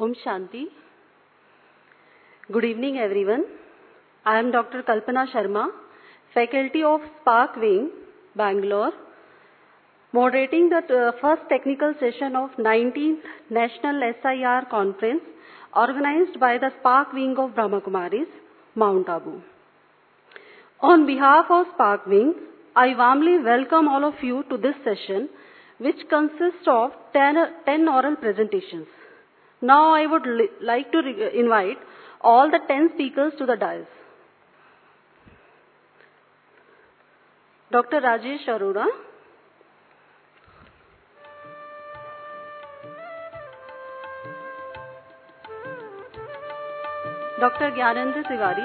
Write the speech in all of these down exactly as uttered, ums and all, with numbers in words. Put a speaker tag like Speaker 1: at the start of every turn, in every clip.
Speaker 1: Om Shanti. Good evening, everyone. I am Doctor Kalpana Sharma, Faculty of Spark Wing, Bangalore, moderating the uh, first technical session of nineteenth National S I R Conference organized by the Spark Wing of Brahma Kumaris, Mount Abu. On behalf of Spark Wing, I warmly welcome all of you to this session, which consists of ten, ten oral presentations. Now I would li- like to re- invite all the ten speakers to the dais. Doctor Rajesh Arora, Doctor Gyanendra Tiwari,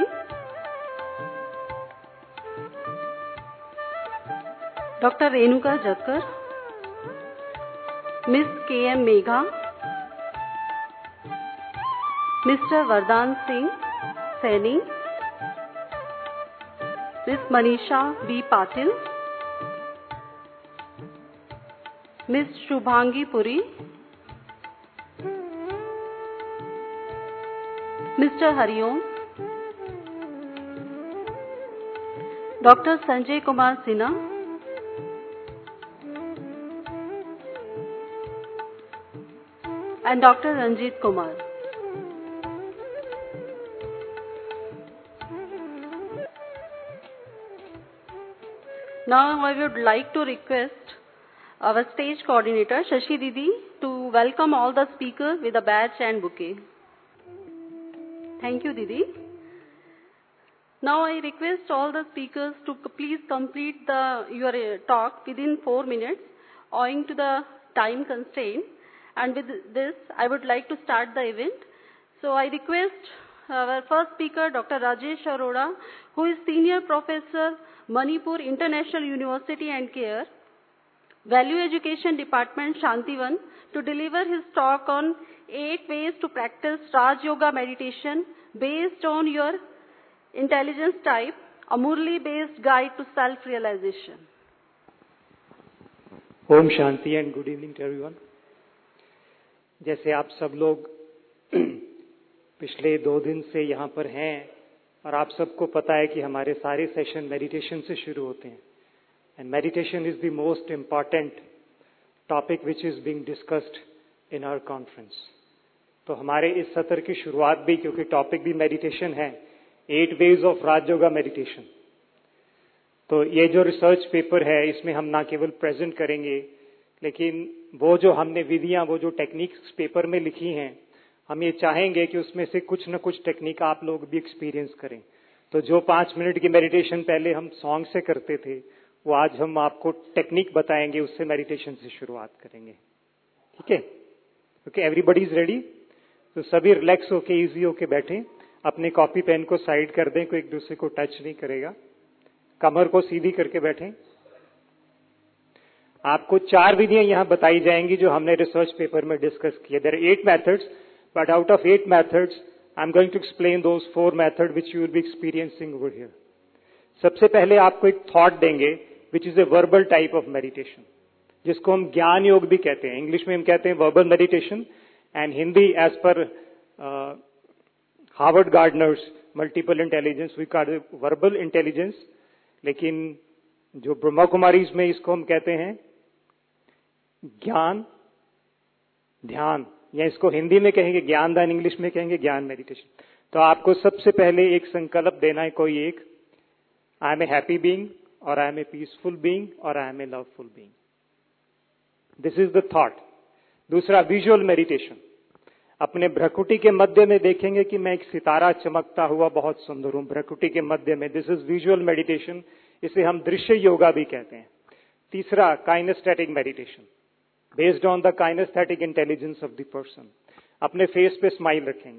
Speaker 1: Doctor Renuka Jatkar, Miss K M Megha, Mister Vardhan Singh Saini, Miss Manisha B. Patil, Miss Shubhangi Puri, Mister Hariom, Doctor Sanjay Kumar Sinha, and Doctor Ranjit Kumar. Now I would like to request our stage coordinator Shashi Didi to welcome all the speakers with a badge and bouquet. Thank you, Didi. Now I request all the speakers to please complete the, your uh, talk within four minutes owing to the time constraint. And with this, I would like to start the event. So I request our first speaker, Doctor Rajesh Arora, who is Senior Professor, Manipur International University and Care, Value Education Department, Shantivan, to deliver his talk on eight ways to practice Raj Yoga meditation based on your intelligence type, a Murli-based guide to self-realization.
Speaker 2: Om Shanti and good evening to everyone. जैसे आप सब लोग पिछले दो दिन से यहाँ पर हैं और आप सबको पता है कि हमारे सारे सेशन मेडिटेशन से शुरू होते हैं and meditation is the most important topic which is being discussed in our conference. तो हमारे इस सत्र की शुरुआत भी, क्योंकि टॉपिक भी मेडिटेशन है, eight ways of Raj yoga meditation. तो ये जो रिसर्च पेपर है इसमें हम ना केवल प्रेजेंट करेंगे, लेकिन वो जो हमने विधियां, वो जो टेक्निक्स पेपर में लिखी हैं, हम ये चाहेंगे कि उसमें से कुछ न कुछ टेक्निक आप लोग भी एक्सपीरियंस करें. तो जो पांच मिनट की मेडिटेशन पहले हम सॉन्ग से करते थे, वो आज हम आपको टेक्निक बताएंगे, उससे मेडिटेशन से शुरुआत करेंगे. ठीक है? Okay, everybody is ready? तो सभी रिलैक्स होके, इजी होके बैठें, अपने कॉपी पेन को साइड कर दें, कोई एक दूसरे को टच नहीं करेगा, कमर को सीधी करके बैठें. आपको चार विधियां यहां बताई जाएंगी जो हमने रिसर्च पेपर में डिस्कस किए. There are eight methods, but out of eight methods I am going to explain those four method which you will be experiencing over here. सबसे पहले आपको एक थॉट देंगे which is a verbal type of meditation, जिसको हम ज्ञान योग भी कहते हैं. इंग्लिश में हम कहते हैं verbal meditation, and Hindi as per Harvard Gardner's multiple intelligence we call it verbal intelligence. लेकिन जो ब्रह्मा कुमारीज में इसको हम कहते हैं ज्ञान ध्यान, या इसको हिंदी में कहेंगे ज्ञान दान, इंग्लिश में कहेंगे ज्ञान मेडिटेशन. तो आपको सबसे पहले एक संकल्प देना है, कोई एक, I am a happy being, और I am a peaceful being, और I am a loveful being. This is the thought. दूसरा, विजुअल मेडिटेशन. अपने भ्रकुटी के मध्य में देखेंगे कि मैं एक सितारा चमकता हुआ बहुत सुंदर हूं भ्रकुटी के मध्य में. This is visual meditation. इसे हम दृश्य योगा भी कहते हैं. तीसरा, kinaesthetic meditation based on the kinaesthetic intelligence of the person. अपने फेस पे स्माइल रखेंगे,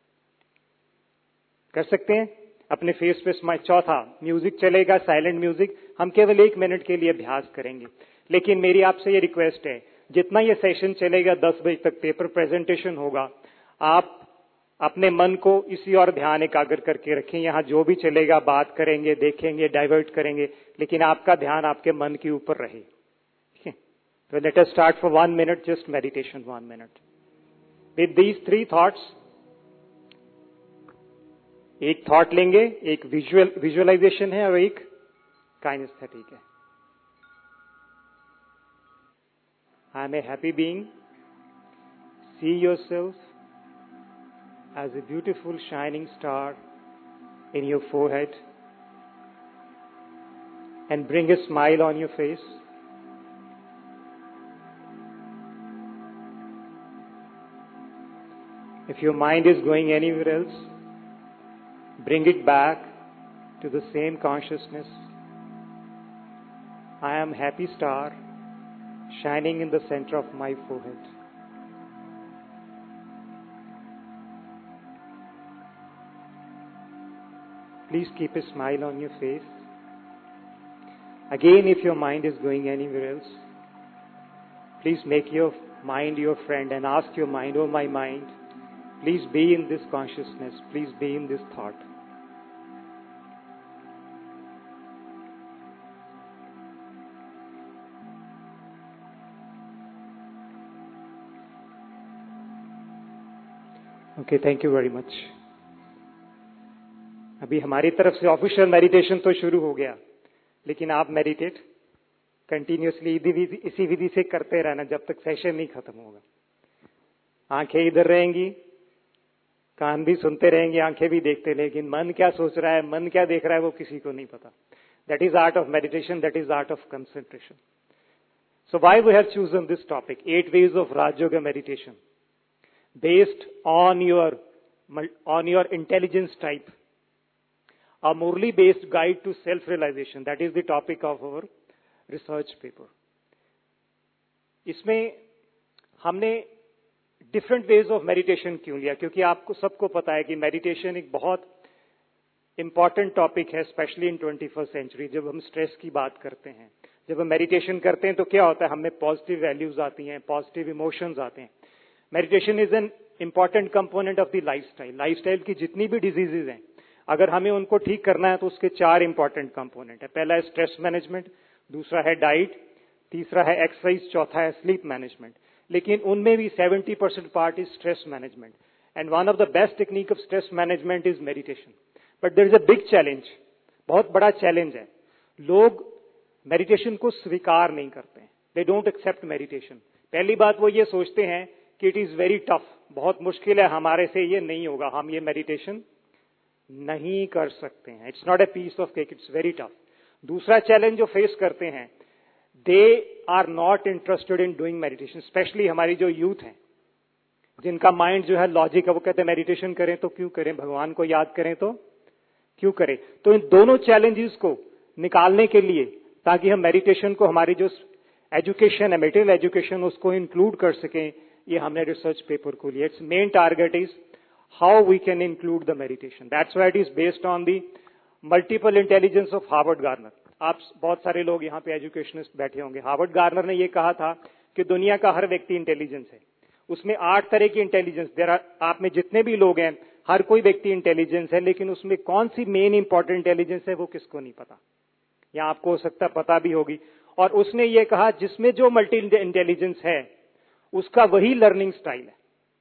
Speaker 2: कर सकते हैं अपने फेस पे स्माइल. चौथा, म्यूजिक चलेगा, साइलेंट म्यूजिक. हम केवल एक मिनट के लिए अभ्यास करेंगे, लेकिन मेरी आपसे ये रिक्वेस्ट है, जितना ये सेशन चलेगा दस बजे तक पेपर प्रेजेंटेशन होगा, आप अपने मन को इसी और ध्यान एकाग्र करके रखें. यहाँ जो भी चलेगा बात करेंगे, देखेंगे, डाइवर्ट करेंगे, लेकिन आपका ध्यान आपके मन के ऊपर रहे. ठीक है? तो let us start for one minute, just meditation one minute. With these three thoughts, एक थॉट लेंगे, एक विजुअल विजुअलाइजेशन है और एक काइनेस्थेटिक है. I am a happy being. See yourself as a beautiful shining star in your forehead and bring a smile on your face. If your mind is going anywhere else, bring it back to the same consciousness. I am happy star shining in the center of my forehead. Please keep a smile on your face. Again, if your mind is going anywhere else, please make your mind your friend and ask your mind, oh my mind, please be in this consciousness, please be in this thought. Okay, thank you very much. अभी हमारी तरफ से official meditation तो शुरू हो गया, लेकिन आप मेडिटेट कंटिन्यूसली इसी विधि से करते रहना जब तक सेशन नहीं खत्म होगा. आंखें इधर रहेंगी, कान भी सुनते रहेंगे, आंखें भी देखते, लेकिन मन क्या सोच रहा है, मन क्या देख रहा है, वो किसी को नहीं पता. That is art of meditation, that is art of concentration. So why we have chosen this topic, eight ways of Rajyoga meditation, based on your on your intelligence type, a Murli based guide to self realization. That is the topic of our research paper. इसमें हमने different ways of meditation क्यों लिया, क्योंकि आपको सबको पता है कि मेडिटेशन एक बहुत इंपॉर्टेंट टॉपिक है, specially in twenty first century. जब हम स्ट्रेस की बात करते हैं, जब हम मेडिटेशन करते हैं तो क्या होता है, हमें पॉजिटिव वैल्यूज आती हैं, पॉजिटिव इमोशंस आते हैं. Meditation is an important component of the lifestyle. Lifestyle की जितनी भी डिजीजेज हैं, अगर हमें उनको ठीक करना है तो उसके चार इंपॉर्टेंट कंपोनेंट है. पहला है स्ट्रेस मैनेजमेंट, दूसरा है डाइट, तीसरा है एक्सरसाइज, चौथा है स्लीप मैनेजमेंट. लेकिन उनमें भी seventy percent part is stress management, and one of the best technique of stress management is meditation. But there is a big challenge, बहुत बड़ा चैलेंज है. लोग मेडिटेशन को स्वीकार नहीं करते हैं. They don't accept meditation. पहली बात वो ये सोचते हैं कि इट इज वेरी टफ, बहुत मुश्किल है, हमारे से ये नहीं होगा, हम ये मेडिटेशन नहीं कर सकते हैं. It's not a piece of cake, it's very tough. दूसरा चैलेंज जो फेस करते हैं, they are not interested in doing meditation. Specially हमारी जो यूथ है, जिनका माइंड जो है लॉजिक है, वो कहते हैं मेडिटेशन करें तो क्यों करें, भगवान को याद करें तो क्यों करें. तो इन दोनों चैलेंजेस को निकालने के लिए, ताकि हम मेडिटेशन को हमारी जो एजुकेशन है, मेटेरियल एजुकेशन, उसको इंक्लूड कर सकें, ये हमने रिसर्च पेपर को लिया. Its main target is how we can include the meditation. That's why it is based on the multiple intelligence of Harvard Garner. आप बहुत सारे लोग यहाँ पे एजुकेशनिस्ट बैठे होंगे. हार्वर्ड गार्नर ने ये कहा था कि दुनिया का हर व्यक्ति इंटेलिजेंस है. उसमें आठ तरह की इंटेलिजेंस, देयर आर, आप में जितने भी लोग हैं, हर कोई व्यक्ति इंटेलिजेंस है, लेकिन उसमें कौन सी मेन इंपॉर्टेंट इंटेलिजेंस है वो किसको नहीं पता, या आपको हो सकता पता भी होगी. और उसने ये कहा जिसमें जो मल्टी इंटेलिजेंस है उसका वही लर्निंग स्टाइल है.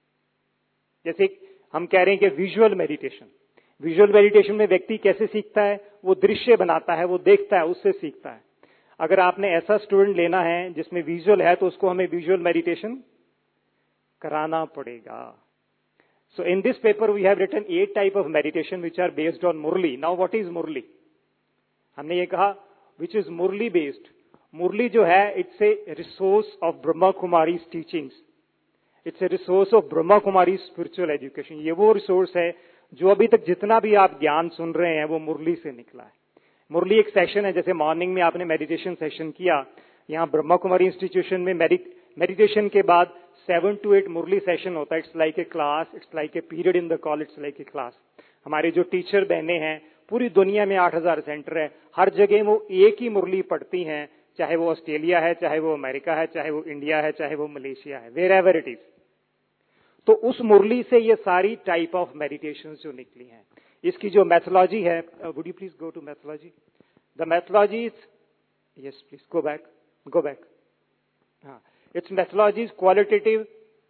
Speaker 2: जैसे हम कह रहे हैं कि विजुअल मेडिटेशन, विजुअल मेडिटेशन में व्यक्ति कैसे सीखता है, वो दृश्य बनाता है, वो देखता है, उससे सीखता है. अगर आपने ऐसा स्टूडेंट लेना है जिसमें विजुअल है, तो उसको हमें विजुअल मेडिटेशन कराना पड़ेगा. So in this paper we have written eight type of meditation which are based on Murli. Now what is Murli? हमने ये कहा which is Murali based. Murli जो है, it's a resource of Brahma Kumari teachings. It's a resource of Brahma Kumari spiritual education. ये वो resource है जो अभी तक जितना भी आप ज्ञान सुन रहे हैं वो मुरली से निकला है. मुरली एक सेशन है, जैसे मॉर्निंग में आपने मेडिटेशन सेशन किया, यहाँ ब्रह्मा कुमारी इंस्टीट्यूशन में मेडिटेशन के बाद seven to eight Murli session होता है. It's like a class, it's like a period in the call, it's like a class. हमारे जो टीचर बहनें हैं, पूरी दुनिया में आठ हजार सेंटर है, हर जगह वो एक ही मुरली पढ़ती हैं, चाहे वो ऑस्ट्रेलिया है, चाहे वो अमेरिका है, चाहे वो इंडिया है, चाहे वो मलेशिया है, वेर एवर इट इज. तो उस मुरली से ये सारी टाइप ऑफ मेडिटेशन जो निकली हैं. इसकी जो मैथोलॉजी है, would you please go to methodology. The methodology is, yes please go back, go back. हाँ, it's methodology is qualitative,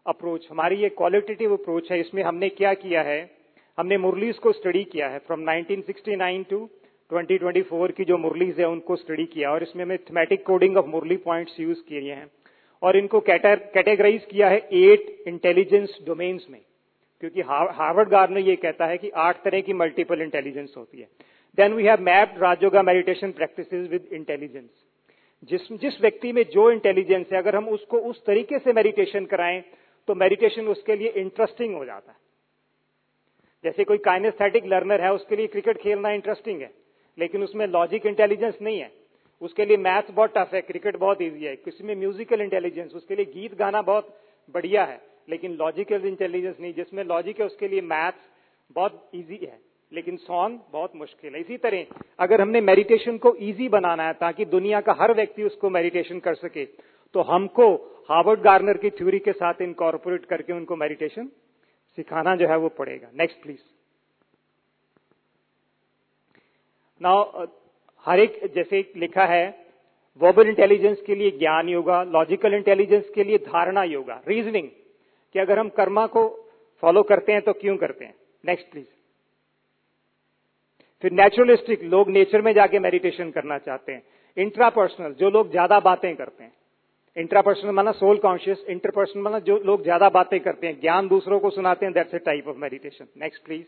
Speaker 2: approach, हमारी ये क्वालिटेटिव अप्रोच है। इसमें हमने क्या किया है, हमने मुरलीज को स्टडी किया है from nineteen sixty nine to twenty twenty four की जो मुरलीज है उनको स्टडी किया, और इसमें हमने thematic coding of Murli points use किए हैं और इनको कैटेगराइज किया है एट इंटेलिजेंस डोमेन्स में, क्योंकि हार्वर्ड गार्डनर ये कहता है कि आठ तरह की मल्टीपल इंटेलिजेंस होती है। Then we have mapped Rajyoga meditation practices with intelligence. जिस जिस व्यक्ति में जो इंटेलिजेंस है, अगर हम उसको उस तरीके से मेडिटेशन कराएं तो मेडिटेशन उसके लिए इंटरेस्टिंग हो जाता है। जैसे कोई काइनेस्थेटिक लर्नर है, उसके लिए क्रिकेट खेलना इंटरेस्टिंग है, लेकिन उसमें लॉजिक इंटेलिजेंस नहीं है, उसके लिए मैथ्स बहुत टफ है, क्रिकेट बहुत इजी है। किसी में म्यूजिकल इंटेलिजेंस, उसके लिए गीत गाना बहुत बढ़िया है, लेकिन लॉजिकल इंटेलिजेंस नहीं। जिसमें लॉजिक है उसके लिए मैथ्स बहुत इजी है, लेकिन सॉन्ग बहुत मुश्किल है। इसी तरह अगर हमने मेडिटेशन को इजी बनाना है ताकि दुनिया का हर व्यक्ति उसको मेडिटेशन कर सके, तो हमको हार्वर्ड गार्डनर की थ्योरी के साथ इनकॉर्पोरेट करके उनको मेडिटेशन सिखाना जो है वो पड़ेगा। Next please. नाउ हर एक, जैसे लिखा है, वर्बल इंटेलिजेंस के लिए ज्ञान योगा, लॉजिकल इंटेलिजेंस के लिए धारणा योगा, रीजनिंग, कि अगर हम कर्मा को फॉलो करते हैं तो क्यों करते हैं। Next please. फिर नेचुरलिस्टिक, लोग नेचर में जाके मेडिटेशन करना चाहते हैं। इंट्रापर्सनल, जो लोग ज्यादा बातें करते हैं। इंट्रापर्सनल माना सोल कॉन्शियस, इंटरपर्सनल माना जो लोग ज्यादा बातें करते हैं, ज्ञान दूसरों को सुनाते हैं, that's a type of meditation. Next please.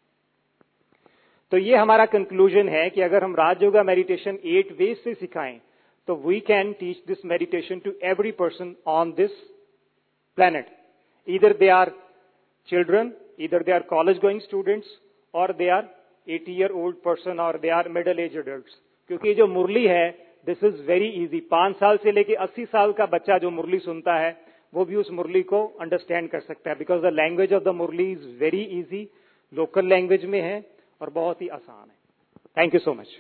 Speaker 2: तो ये हमारा कंक्लूजन है कि अगर हम राजयोगा मेडिटेशन एट वेज से सिखाएं तो we can teach this meditation to every person on this planet, either they are children, either they are college going students, or they are eighty year old person, or they are middle age adults. क्योंकि जो मुरली है this is very easy. पांच साल से लेके अस्सी साल का बच्चा जो मुरली सुनता है वो भी उस मुरली को अंडरस्टैंड कर सकता है, because the language of the Murli is very easy, local language में है और बहुत ही आसान है। Thank you so much.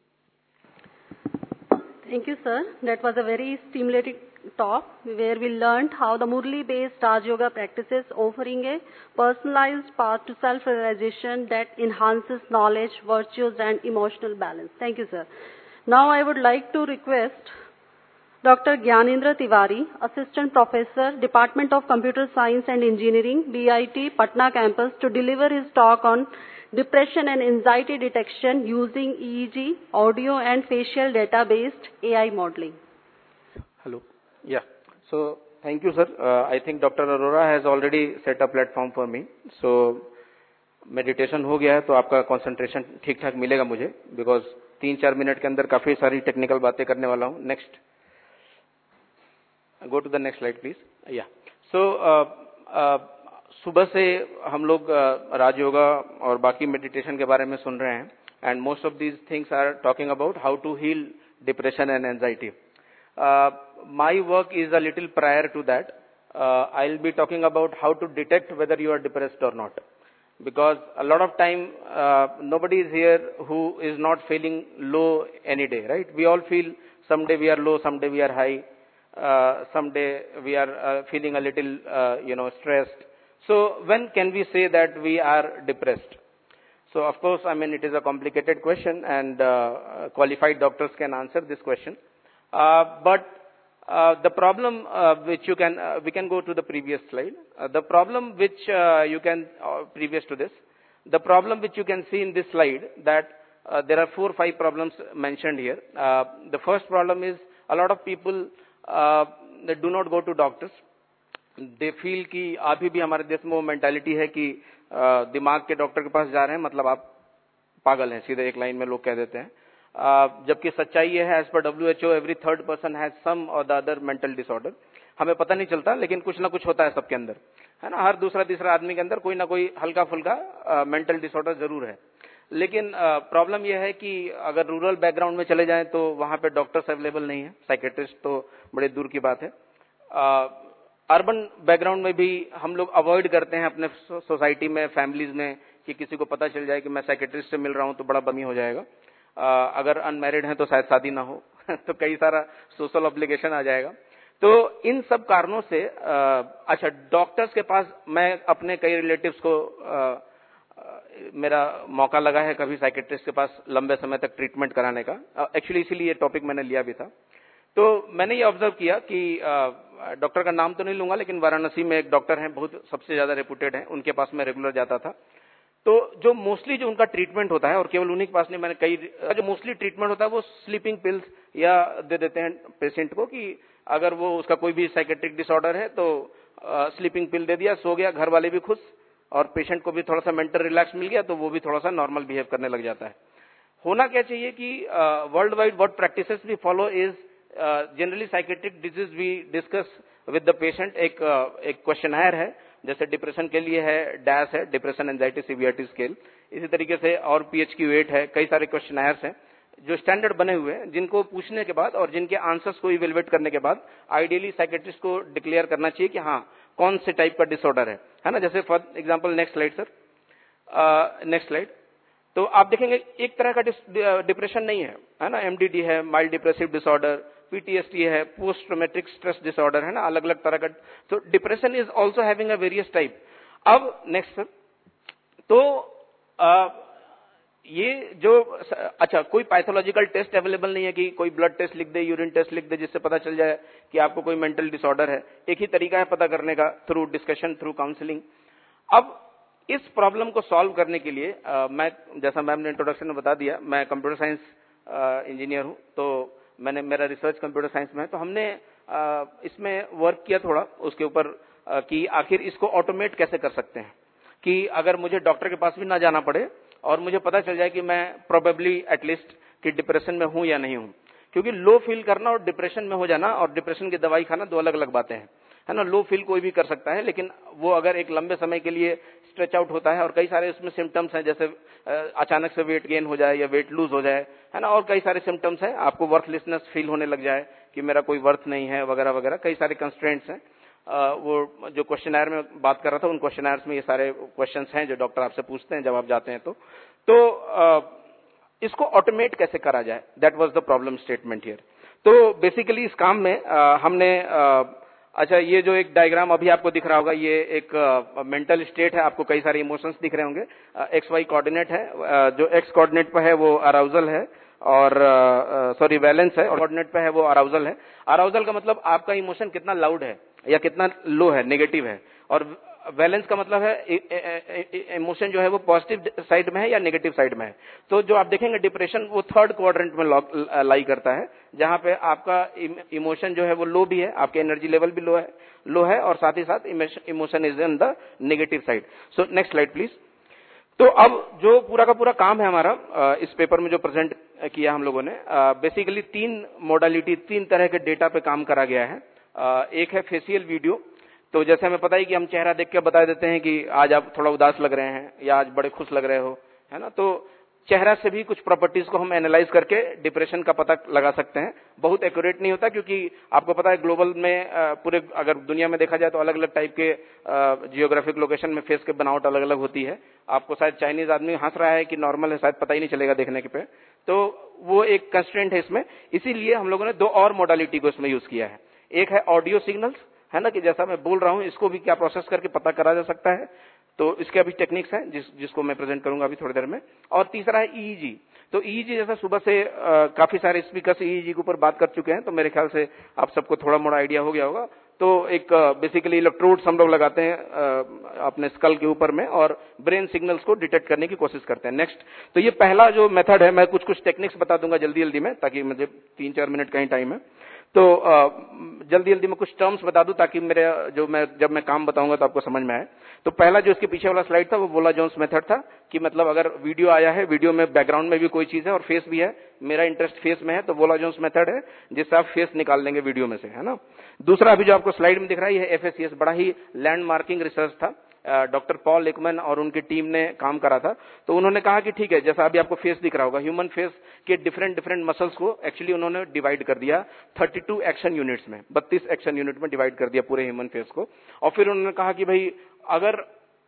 Speaker 1: Thank you, sir. That was a very stimulating talk where we learned how the Murli-based Raj Yoga practices offering a personalized path to self-realization that enhances knowledge, virtues, and emotional balance. Thank you, sir. Now I would like to request Doctor Gyanendra Tiwari, Assistant Professor, Department of Computer Science and Engineering, B I T, Patna campus, to deliver his talk on depression and anxiety detection using E E G, audio and facial data-based A I modeling.
Speaker 3: Hello. Yeah. So, thank you, sir. Uh, I think Doctor Arora has already set a platform for me. So, meditation हो गया है तो आपका concentration ठीक ठाक मिलेगा मुझे, because तीन चार मिनट के अंदर काफी सारी टेक्निकल बातें करने वाला हूँ। Next, go to the next slide please. या सो सुबह से हम लोग uh, राजयोगा और बाकी मेडिटेशन के बारे में सुन रहे हैं, and most of these things are talking about how to heal depression and anxiety. My work is a little prior to that. I will be talking about how to detect whether you are depressed or not, because a lot of time uh, nobody is here who is not feeling low any day, right? We all feel someday we are low, someday we are high, uh, someday we are uh, feeling a little uh, you know stressed. So when can we say that we are depressed? So of course, I mean, it is a complicated question, and uh, qualified doctors can answer this question, uh, but Uh, the problem uh, which you can, uh, we can go to the previous slide. Uh, the problem which uh, you can, uh, previous to this, the problem which you can see in this slide, that uh, there are four or five problems mentioned here. Uh, the first problem is a lot of people uh, they do not go to doctors. They feel कि अभी भी हमारे देश में वो mentality है कि uh, दिमाग के डॉक्टर के पास जा रहे हैं मतलब आप पागल हैं, सीधे एक लाइन में लोग कह देते हैं। Uh, जबकि सच्चाई ये है, as per W H O every third person has some or the other mental disorder. हमें पता नहीं चलता, लेकिन कुछ ना कुछ होता है सबके अंदर, है ना। हर दूसरा तीसरा आदमी के अंदर कोई ना कोई हल्का फुल्का मेंटल डिसऑर्डर जरूर है। लेकिन प्रॉब्लम uh, यह है कि अगर रूरल बैकग्राउंड में चले जाएं तो वहां पे डॉक्टर्स अवेलेबल नहीं है, साइकेट्रिस्ट तो बड़े दूर की बात है। अर्बन uh, बैकग्राउंड में भी हम लोग अवॉइड करते हैं अपने सोसाइटी में, फैमिलीज में, कि किसी को पता चल जाए कि मैं साइकेट्रिस्ट से मिल रहा हूं तो बड़ा बमी हो जाएगा। Uh, अगर अनमैरिड हैं तो शायद शादी ना हो तो कई सारा सोशल ऑब्लिगेशन आ जाएगा। तो इन सब कारणों से uh, अच्छा, डॉक्टर्स के पास मैं अपने कई रिलेटिव्स को uh, uh, मेरा मौका लगा है कभी साइकेट्रिस्ट के पास लंबे समय तक ट्रीटमेंट कराने का। एक्चुअली uh, इसीलिए ये टॉपिक मैंने लिया भी था। तो मैंने ये ऑब्जर्व किया कि डॉक्टर का नाम तो नहीं लूंगा, लेकिन वाराणसी में एक डॉक्टर हैं, बहुत सबसे ज्यादा रेपुटेड हैं, उनके पास मैं रेगुलर जाता था। तो जो मोस्टली जो उनका ट्रीटमेंट होता है, और केवल उन्हीं के पास नहीं, मैंने कई जो मोस्टली ट्रीटमेंट होता है वो स्लीपिंग पिल्स या दे देते हैं पेशेंट को, कि अगर वो उसका कोई भी साइकेट्रिक डिसऑर्डर है तो स्लीपिंग पिल दे दिया, सो गया, घर वाले भी खुश और पेशेंट को भी थोड़ा सा मेंटल रिलैक्स मिल गया, तो वो भी थोड़ा सा नॉर्मल बिहेव करने लग जाता है। होना क्या चाहिए कि world wide what practices we follow is generally psychiatric disease we discuss with the patient. एक uh, एक क्वेश्चनर है, जैसे डिप्रेशन के लिए है डैश है, डिप्रेशन एंजाइटी सीवियरिटी स्केल, इसी तरीके से और पीएचक्यू एट है, कई सारे क्वेश्चनर्स हैं जो स्टैंडर्ड बने हुए हैं, जिनको पूछने के बाद और जिनके आंसर्स को इवेलुएट करने के बाद आइडियली साइकेट्रिस्ट को डिक्लेयर करना चाहिए कि हाँ कौन से टाइप का डिसऑर्डर है, है ना। जैसे for example, next slide sir, next slide. तो आप देखेंगे एक तरह का डिप्रेशन नहीं है, है ना। एमडीडी है, माइल्ड डिप्रेसिव डिसऑर्डर, पीटीएसडी है, पोस्ट ट्रॉमेटिक स्ट्रेस डिसऑर्डर, है ना, अलग अलग तरह का। तो depression is also having a various type. अब नेक्स्ट सर, तो आ, ये जो अच्छा कोई पैथोलॉजिकल टेस्ट अवेलेबल नहीं है कि कोई ब्लड टेस्ट लिख दे, यूरिन टेस्ट लिख दे, जिससे पता चल जाए कि आपको कोई मेंटल डिसऑर्डर है। एक ही तरीका है पता करने का, थ्रू डिस्कशन, थ्रू काउंसलिंग। अब इस प्रॉब्लम को सॉल्व करने के लिए आ, मैं, जैसा मैम ने इंट्रोडक्शन में बता दिया, मैं कंप्यूटर साइंस इंजीनियर हूं, तो मैंने मेरा रिसर्च कंप्यूटर साइंस में है। तो हमने आ, इसमें वर्क किया थोड़ा उसके ऊपर कि आखिर इसको ऑटोमेट कैसे कर सकते हैं, कि अगर मुझे डॉक्टर के पास भी ना जाना पड़े और मुझे पता चल जाए कि मैं प्रोबेबली एटलीस्ट कि डिप्रेशन में हूं या नहीं हूं। क्योंकि लो फील करना और डिप्रेशन में हो जाना और डिप्रेशन की दवाई खाना दो अलग अलग बातें हैं, है ना। लो फील कोई भी कर सकता है, लेकिन वो अगर एक लंबे समय के लिए स्ट्रेच आउट होता है, और कई सारे उसमें सिम्टम्स हैं, जैसे अचानक से वेट गेन हो जाए या वेट लूज हो जाए, है ना, और कई सारे सिम्टम्स हैं, आपको वर्थलेसनेस फील होने लग जाए कि मेरा कोई वर्थ नहीं है वगैरह वगैरह, कई सारे कंस्ट्रेंट्स हैं। वो जो क्वेश्चनर में बात कर रहा था, उन क्वेश्चनर्स में ये सारे क्वेश्चंस हैं जो डॉक्टर आपसे पूछते हैं जब आप जाते हैं। तो तो इसको ऑटोमेट कैसे करा जाए, that was the problem statement here. तो बेसिकली इस काम में आ, हमने आ, अच्छा, ये जो एक डायग्राम अभी आपको दिख रहा होगा, ये एक मेंटल uh, स्टेट है, आपको कई सारे इमोशंस दिख रहे होंगे। एक्स वाई कोऑर्डिनेट है, uh, जो एक्स कोऑर्डिनेट पर है वो अराउजल है, और सॉरी वैलेंस है, और कोऑर्डिनेट पे है वो अराउजल है। अराउजल का मतलब आपका इमोशन कितना लाउड है या कितना लो है, नेगेटिव है, और वैलेंस का मतलब है इमोशन जो है वो पॉजिटिव साइड में है या नेगेटिव साइड में है। तो जो आप देखेंगे डिप्रेशन वो थर्ड क्वाड्रेंट में लाई करता है, जहां पे आपका इमोशन जो है वो लो भी है, आपके एनर्जी लेवल भी लो है लो है और साथ ही साथ emotion is in the negative side. So next slide please. तो अब जो पूरा का पूरा काम है हमारा इस पेपर में जो प्रेजेंट किया हम लोगों ने, बेसिकली तीन मोडालिटी, तीन तरह के डेटा पे काम करा गया है। एक है फेशियल वीडियो। तो जैसे हमें पता है कि हम चेहरा देख के बता देते हैं कि आज आप थोड़ा उदास लग रहे हैं या आज बड़े खुश लग रहे हो, है ना। तो चेहरा से भी कुछ प्रॉपर्टीज को हम एनालाइज करके डिप्रेशन का पता लगा सकते हैं। बहुत एक्यूरेट नहीं होता, क्योंकि आपको पता है ग्लोबल में पूरे अगर दुनिया में देखा जाए तो अलग अलग टाइप के जियोग्राफिक लोकेशन में फेस के बनावट अलग अलग होती है। आपको शायद चाइनीज आदमी हंस रहा है कि नॉर्मल है, शायद पता ही नहीं चलेगा देखने के पे। तो वो एक कंस्ट्रेंट है इसमें, इसीलिए हम लोगों ने दो और मोडालिटी को इसमें यूज किया है। एक है ऑडियो सिग्नल्स, है ना, कि जैसा मैं बोल रहा हूं इसको भी क्या प्रोसेस करके पता करा जा सकता है। तो इसके अभी टेक्निक्स हैं जिस, जिसको मैं प्रेजेंट करूंगा अभी थोड़ी देर में। और तीसरा है ईईजी। तो ईईजी जैसा सुबह से आ, काफी सारे स्पीकर्स ईईजी के ऊपर बात कर चुके हैं, तो मेरे ख्याल से आप सबको थोड़ा मोड़ा आइडिया हो गया होगा। तो एक बेसिकली इलेक्ट्रोड्स हम लोग लगाते हैं आ, अपने स्कल के ऊपर में और ब्रेन सिग्नल्स को डिटेक्ट करने की कोशिश करते हैं। नेक्स्ट, तो ये पहला जो मेथड है, मैं कुछ कुछ टेक्निक्स बता दूंगा जल्दी जल्दी में, ताकि मुझे तीन चार मिनट का ही टाइम है। तो जल्दी जल्दी में कुछ टर्म्स बता दूं ताकि मेरे जो मैं जब मैं काम बताऊंगा तो आपको समझ में आए। तो पहला जो इसके पीछे वाला स्लाइड था वो वोला जोन्स मेथड था, कि मतलब अगर वीडियो आया है, वीडियो में बैकग्राउंड में भी कोई चीज है और फेस भी है, मेरा इंटरेस्ट फेस में है, तो वोला जोन्स मेथड है जिससे आप फेस निकाल लेंगे वीडियो में से, है ना। दूसरा अभी जो आपको स्लाइड में दिख रहा है ये एफएसीएस, बड़ा ही लैंडमार्किंग रिसर्च था, डॉक्टर पॉल एकमैन और उनकी टीम ने काम करा था। तो उन्होंने कहा कि ठीक है, जैसा अभी आपको फेस दिख रहा होगा, ह्यूमन फेस के डिफरेंट डिफरेंट मसल्स को एक्चुअली उन्होंने डिवाइड कर दिया बत्तीस एक्शन यूनिट्स में, बत्तीस एक्शन यूनिट में डिवाइड कर दिया पूरे ह्यूमन फेस को। और फिर उन्होंने कहा कि भाई अगर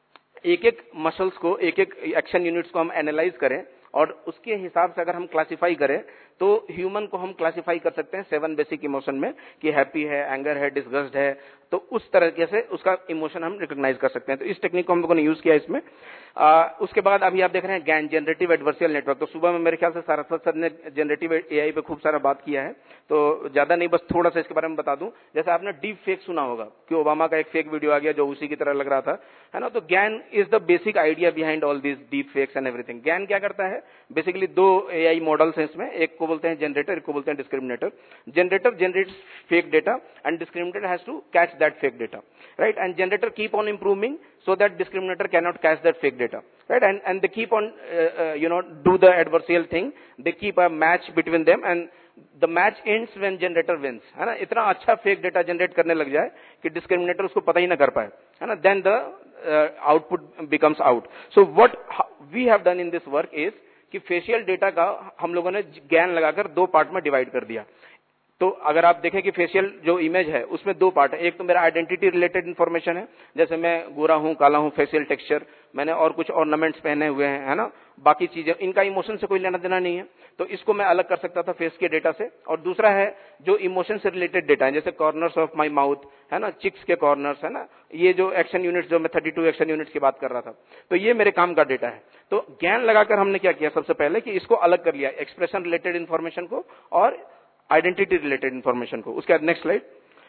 Speaker 3: एक एक मसल्स को, एक एक एक्शन यूनिट्स को हम एनालाइज करें और उसके हिसाब से अगर हम क्लासिफाई करें, तो ह्यूमन को हम क्लासिफाई कर सकते हैं सेवन बेसिक इमोशन में कि हैप्पी है, एंगर है, डिसगस्ट है, तो उस तरीके से उसका इमोशन हम रिकॉग्नाइज कर सकते हैं। तो इस टेक्निक को हम लोगों ने यूज किया इसमें। आ, उसके बाद अभी आप देख रहे हैं गैन, जनरेटिव एडवर्सियल नेटवर्क। तो सुबह में मेरे ख्याल से सारस्वत सर ने जनरेटिव एआई पे खूब सारा बात किया है, तो ज्यादा नहीं, बस थोड़ा सा इसके बारे में बता दूं। जैसे आपने डीप फेक सुना होगा कि ओबामा का एक फेक वीडियो आ गया जो उसी की तरह लग रहा था, है ना। तो GAN is the basic idea behind all this deep fakes and everything. GAN क्या करता है, बेसिकली दो एआई मॉडल्स हैं इसमें, एक को बोलते हैं जनरेटर, एक को बोलते हैं discriminator. Generator generates fake data and discriminator has to catch that fake data, right? And generator keep on improving so that discriminator cannot catch that fake data, right? And and they keep on uh, uh, you know do the adversarial thing, they keep a match between them and the match ends when generator wins, है ना। इतना अच्छा fake data generate करने लग जाए कि discriminator उसको पता ही ना कर पाए, है ना। then the uh, output becomes out. So what we have done in this work is कि फेशियल डेटा का हम लोगों ने ज्ञान लगाकर दो पार्ट में डिवाइड कर दिया। तो अगर आप देखें कि फेशियल जो इमेज है उसमें दो पार्ट है, एक तो मेरा आइडेंटिटी रिलेटेड इन्फॉर्मेशन है, जैसे मैं गोरा हूं, काला हूं, फेशियल टेक्सचर, मैंने और कुछ ऑर्नामेंट्स पहने हुए हैं, है ना, बाकी चीजें, इनका इमोशन से कोई लेना देना नहीं है, तो इसको मैं अलग कर सकता था फेस के डेटा से। और दूसरा है जो इमोशन से रिलेटेड डेटा है, जैसे कॉर्नर्स ऑफ माई माउथ, है ना, चिक्स के कॉर्नर्स, है ना, ये जो एक्शन यूनिट्स, जो मैं थर्टी टू एक्शन यूनिट्स की बात कर रहा था, तो ये मेरे काम का डेटा है। तो ज्ञान लगाकर हमने क्या किया, सबसे पहले कि इसको अलग कर लिया, एक्सप्रेशन रिलेटेड इन्फॉर्मेशन को और आइडेंटिटी रिलेटेड इन्फॉर्मेशन को। उसके बाद नेक्स्ट स्लाइड।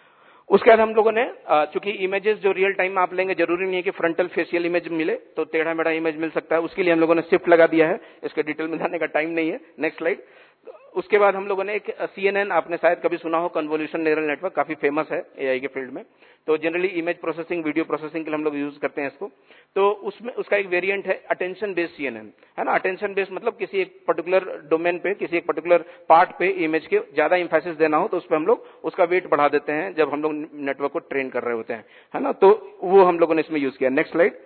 Speaker 3: उसके बाद हम लोगों ने, चूंकि इमेजेस जो रियल टाइम में आप लेंगे, जरूरी नहीं है कि फ्रंटल फेशियल इमेज मिले, तो टेढ़ा मेढ़ा इमेज मिल सकता है, उसके लिए हम लोगों ने शिफ्ट लगा दिया है, इसके डिटेल में जाने का टाइम नहीं है। Next slide. उसके बाद हम लोगों ने एक सीएनएन, आपने शायद कभी सुना हो, कन्वोल्यूशन न्यूरल नेटवर्क, काफी फेमस है एआई के फील्ड में। तो generally image processing, video processing के लिए हम लोग यूज करते हैं इसको। तो उसमें उसका एक वेरिएंट है अटेंशन बेस्ड सीएनएन, है ना। अटेंशन बेस्ड मतलब किसी एक पर्टिकुलर डोमेन पे, किसी एक पर्टिकुलर पार्ट पे इमेज के ज्यादा इंफेसिस देना हो तो उस पर हम लोग उसका वेट बढ़ा देते हैं जब हम लोग नेटवर्क को ट्रेन कर रहे होते हैं, है ना। तो वो हम लोगों ने इसमें यूज किया। Next slide.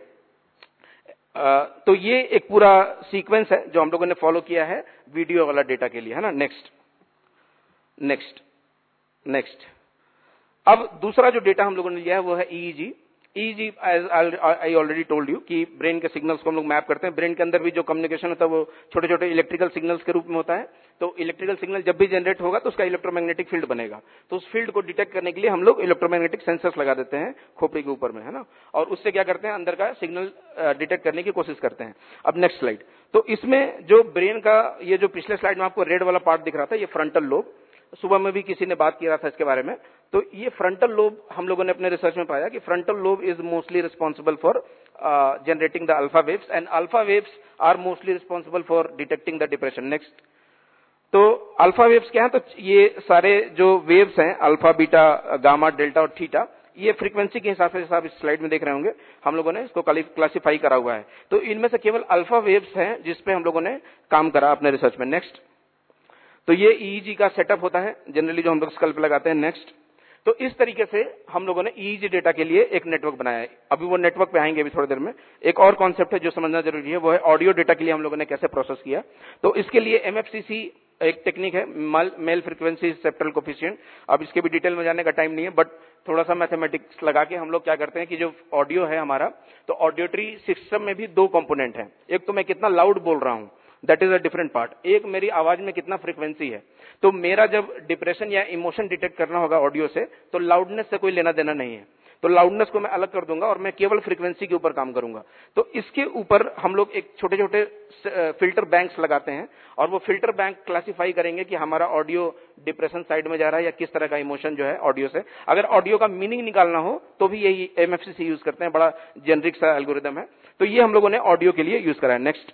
Speaker 3: Uh, तो ये एक पूरा सीक्वेंस है जो हम लोगों ने फॉलो किया है वीडियो वाला डेटा के लिए, है ना। Next next next. अब दूसरा जो डेटा हम लोगों ने लिया है वो है EEG. EEG as I already told you कि ब्रेन के सिग्नल्स को हम लोग मैप करते हैं। ब्रेन के अंदर भी जो कम्युनिकेशन होता है वो छोटे छोटे इलेक्ट्रिकल सिग्नल्स के रूप में होता है। तो इलेक्ट्रिकल सिग्नल जब भी जनरेट होगा तो उसका इलेक्ट्रोमैग्नेटिक फील्ड बनेगा। तो उस फील्ड को डिटेक्ट करने के लिए हम लोग इलेक्ट्रोमैग्नेटिक सेंसर्स लगा देते हैं खोपड़ी के ऊपर में, है ना। और उससे क्या करते हैं, अंदर का सिग्नल डिटेक्ट करने की कोशिश करते हैं। अब नेक्स्ट स्लाइड। तो इसमें जो ब्रेन का, ये जो पिछले स्लाइड में आपको रेड वाला पार्ट दिख रहा था, ये फ्रंटल लोब, सुबह में भी किसी ने बात किया था इसके बारे में। तो ये फ्रंटल लोब हम लोगों ने अपने रिसर्च में पाया कि frontal lobe is mostly responsible for generating the alpha waves and alpha waves are mostly responsible for detecting the depression. Next. तो अल्फा वेव्स क्या है, तो ये सारे जो वेव्स हैं, अल्फा, बीटा, गामा, डेल्टा और थीटा, ये फ्रीक्वेंसी के हिसाब से, जैसा आप इस स्लाइड में देख रहे होंगे, हम लोगों ने इसको क्लासिफाई करा हुआ है। तो इनमें से केवल अल्फा वेव्स हैं जिसपे हम लोगों ने काम करा अपने रिसर्च में। नेक्स्ट। तो ये ईईजी का सेटअप होता है जनरली जो हम लोग स्कल पे लगाते हैं। नेक्स्ट। तो इस तरीके से हम लोगों ने ईईजी डेटा के लिए एक नेटवर्क बनाया है। अभी वो नेटवर्क पे आएंगे अभी थोड़ी देर में। एक और कॉन्सेप्ट है जो समझना जरूरी है, वो है ऑडियो डेटा के लिए हम लोगों ने कैसे प्रोसेस किया। तो इसके लिए एमएफसीसी एक टेक्निक है, मेल फ्रीक्वेंसी सेप्टल कोफिशिएंट। अब इसके भी डिटेल में जाने का टाइम नहीं है, बट थोड़ा सा मैथमेटिक्स लगा के हम लोग क्या करते हैं कि जो ऑडियो है हमारा, तो ऑडियोट्री सिस्टम में भी दो कंपोनेंट है। एक तो मैं कितना लाउड बोल रहा हूं, that is a different part. एक मेरी आवाज में कितना फ्रीक्वेंसी है। तो मेरा जब डिप्रेशन या इमोशन डिटेक्ट करना होगा ऑडियो से, तो लाउडनेस से कोई लेना देना नहीं है। तो लाउडनेस को मैं अलग कर दूंगा और मैं केवल फ्रीक्वेंसी के ऊपर काम करूंगा। तो इसके ऊपर हम लोग एक छोटे छोटे फिल्टर बैंक्स लगाते हैं और वो फिल्टर बैंक क्लासिफाई करेंगे कि हमारा ऑडियो डिप्रेशन साइड में जा रहा है या किस तरह का इमोशन जो है ऑडियो से। अगर ऑडियो का मीनिंग निकालना हो तो भी यही एमएफसीसी यूज करते हैं, बड़ा जेनरिक सा एल्गोरिदम है। तो ये हम लोगों ने ऑडियो के लिए यूज करा है। नेक्स्ट।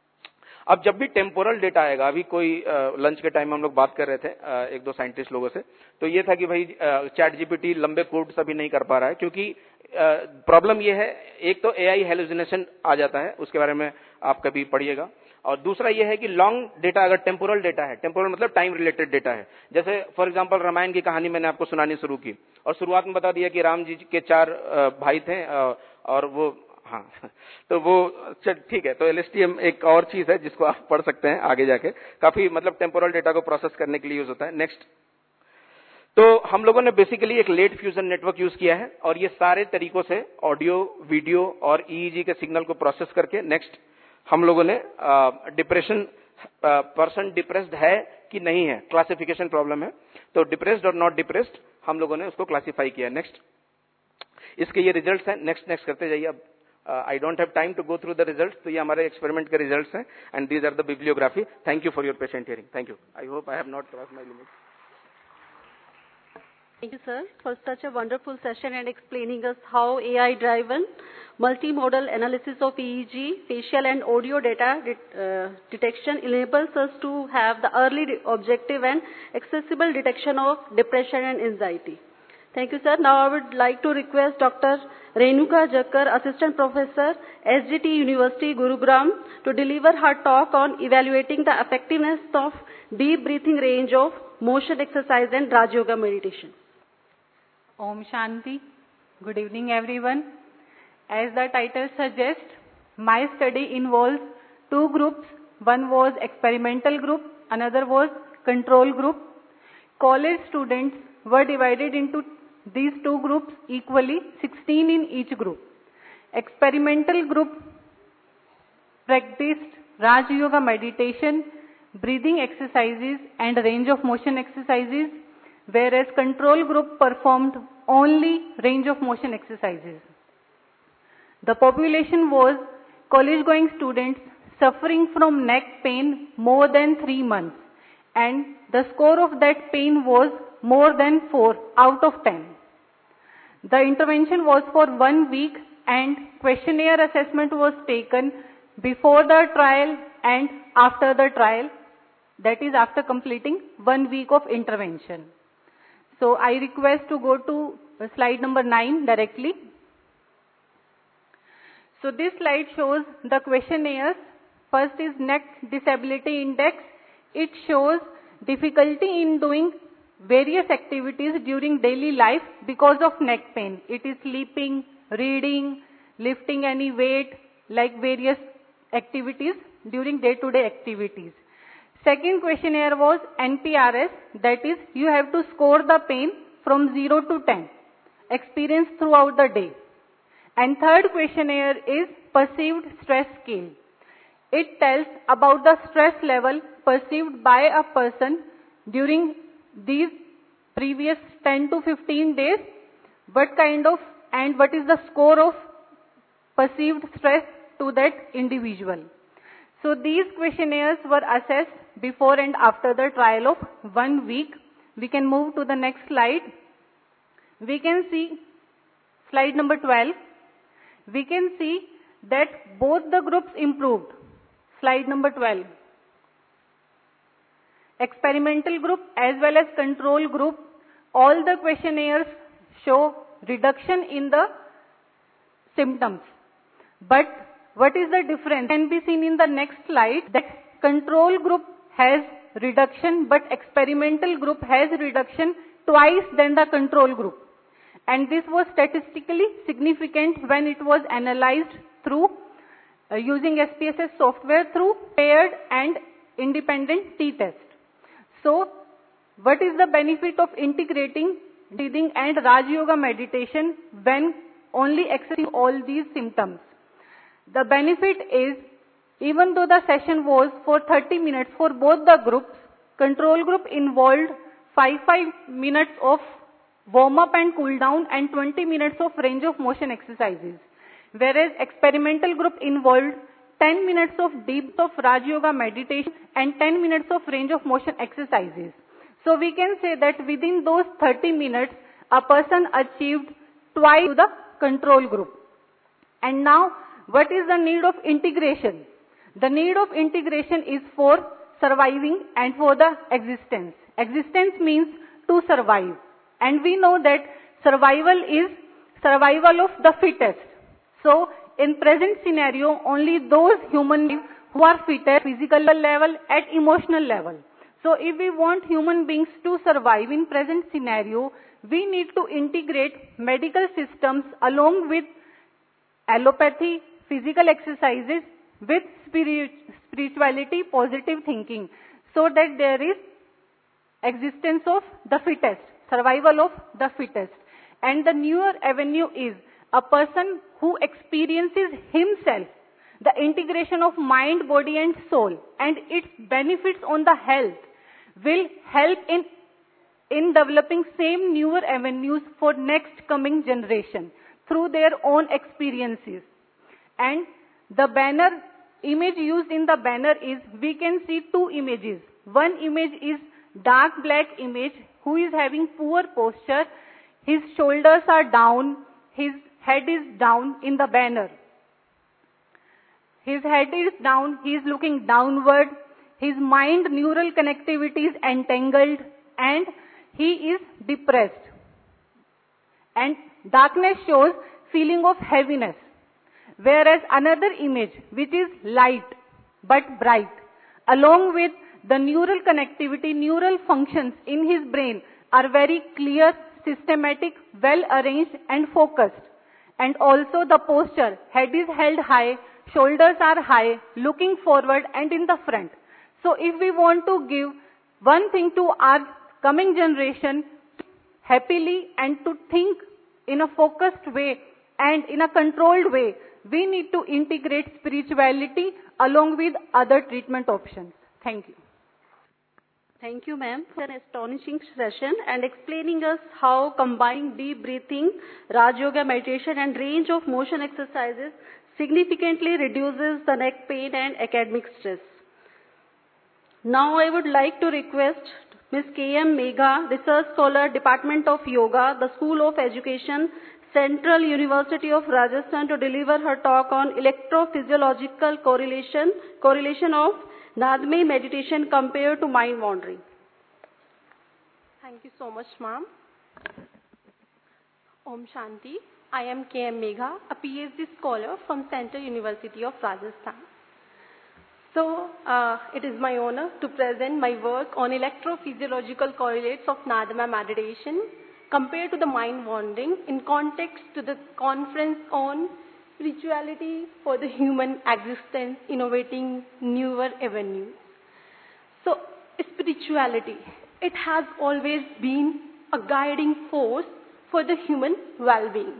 Speaker 3: अब जब भी टेम्पोरल डेटा आएगा, अभी कोई लंच के टाइम में हम लोग बात कर रहे थे आ, एक दो साइंटिस्ट लोगों से, तो ये था कि भाई चैट जीपीटी लंबे कोड्स अभी नहीं कर पा रहा है, क्योंकि प्रॉब्लम ये है, एक तो एआई हेलुसिनेशन आ जाता है, उसके बारे में आप कभी पढ़िएगा। और दूसरा ये है कि लॉन्ग डेटा अगर टेम्पोरल डेटा है, टेम्पोरल मतलब टाइम रिलेटेड डेटा है, जैसे फॉर एग्जांपल रामायण की कहानी मैंने आपको सुनानी शुरू की और शुरुआत में बता दिया कि राम जी के चार भाई थे और वो, हाँ, तो वो ठीक है। तो एलएसटीएम एक और चीज है जिसको आप पढ़ सकते हैं आगे जाके, काफी मतलब टेम्पोरल डेटा को प्रोसेस करने के लिए यूज होता है। नेक्स्ट। तो हम लोगों ने बेसिकली एक लेट फ्यूजन नेटवर्क यूज किया है और ये सारे तरीकों से ऑडियो, वीडियो और ईईजी के सिग्नल को प्रोसेस करके, नेक्स्ट, हम लोगों ने डिप्रेशन पर्सन डिप्रेस्ड है कि नहीं है, क्लासिफिकेशन प्रॉब्लम है। तो डिप्रेस्ड और नॉट डिप्रेस्ड हम लोगों ने उसको क्लासिफाई किया। नेक्स्ट, इसके ये रिजल्ट्स हैं। नेक्स्ट नेक्स्ट करते जाइए। अब I don't have time to go through the results, तो ये हमारे एक्सपेरिमेंट के रिजल्ट्स हैं, and these are the bibliography. Thank you for your patient hearing. Thank you. I hope I have not crossed my limit.
Speaker 1: Thank you, sir, for such a wonderful session and explaining us how A I-driven multimodal analysis of E E G, facial and audio data det uh, detection enables us to have the early objective and accessible detection of depression and anxiety. Thank you, sir. Now I would like to request Doctor Renuka Jakkar, Assistant Professor, S G T University, Gurugram, to deliver her talk on evaluating the effectiveness of deep breathing range of motion exercise and Raj Yoga meditation.
Speaker 4: Om Shanti. Good evening, everyone. As the title suggests, my study involves two groups. One was experimental group, another was control group. College students were divided into these two groups equally, sixteen in each group. Experimental group practiced Raj Yoga meditation, breathing exercises and range of motion exercises, whereas control group performed only range of motion exercises. The population was college-going students suffering from neck pain more than three months, and the score of that pain was more than four out of ten. The intervention was for one week, and questionnaire assessment was taken before the trial and after the trial, that is after completing one week of intervention. So I request to go to slide number nine directly. So this slide shows the questionnaires. First is Neck Disability Index. It shows difficulty in doing various activities during daily life because of neck pain. It is sleeping, reading, lifting any weight, like various activities during day-to-day activities. Second questionnaire was N P R S, that is, you have to score the pain from zero to ten, experience throughout the day. And third questionnaire is Perceived Stress Scale. It tells about the stress level perceived by a person during these previous ten to fifteen days, what kind of, and what is the score of perceived stress to that individual. So these questionnaires were assessed before and after the trial of one week. We can move to the next slide. We can see slide number twelve. We can see that both the groups improved. Slide number twelve. Experimental group as well as control group, all the questionnaires show reduction in the symptoms. But what is the difference can be seen in the next slide. The control group has reduction, but experimental group has reduction twice than the control group. And this was statistically significant when it was analyzed through uh, using S P S S software through paired and independent t-test. So, what is the benefit of integrating breathing and Raj Yoga meditation when only accessing all these symptoms? The benefit is, even though the session was for thirty minutes for both the groups, control group involved five five minutes of warm up and cool down and twenty minutes of range of motion exercises, whereas experimental group involved ten minutes of deep of Raj Yoga meditation and ten minutes of range of motion exercises. So we can say that within those thirty minutes, a person achieved twice to the control group. And now, what is the need of integration? The need of integration is for surviving and for the existence. Existence means to survive. And we know that survival is survival of the fittest. So, in present scenario, only those human beings who are fit at physical level, at emotional level. So, if we want human beings to survive in present scenario, we need to integrate medical systems along with allopathy, physical exercises, with spirit, spirituality, positive thinking, so that there is existence of the fittest, survival of the fittest. And the newer avenue is a person who experiences himself the integration of mind, body and soul and its benefits on the health will help in, in developing same newer avenues for next coming generation through their own experiences. And the banner, image used in the banner is, we can see two images. One image is dark black image, who is having poor posture. His shoulders are down, his head is down in the banner. His head is down, he is looking downward, his mind neural connectivity is entangled and he is depressed. And darkness shows feeling of heaviness. Whereas another image, which is light but bright, along with the neural connectivity, neural functions in his brain are very clear, systematic, well arranged and focused. And also the posture, head is held high, shoulders are high, looking forward and in the front. So if we want to give one thing to our coming generation, happily and to think in a focused way and in a controlled way, we need to integrate spirituality along with other treatment options. Thank you.
Speaker 1: Thank you, ma'am, for an astonishing session and explaining us how combining deep breathing, Raj Yoga meditation and range of motion exercises significantly reduces the neck pain and academic stress. Now I would like to request Miz K M Megha, Research Scholar, Department of Yoga, the School of Education, Central University of Rajasthan, to deliver her talk on electrophysiological correlation, correlation of Nadme meditation compared to mind wandering.
Speaker 5: Thank you so much, ma'am. Om Shanti. I am K M Megha, a PhD scholar from Central University of Rajasthan. So, uh, it is my honor to present my work on electrophysiological correlates of Nadama meditation compared to the mind wandering in context to the conference on spirituality for the human existence, innovating newer avenues. So, spirituality, it has always been a guiding force for the human well-being.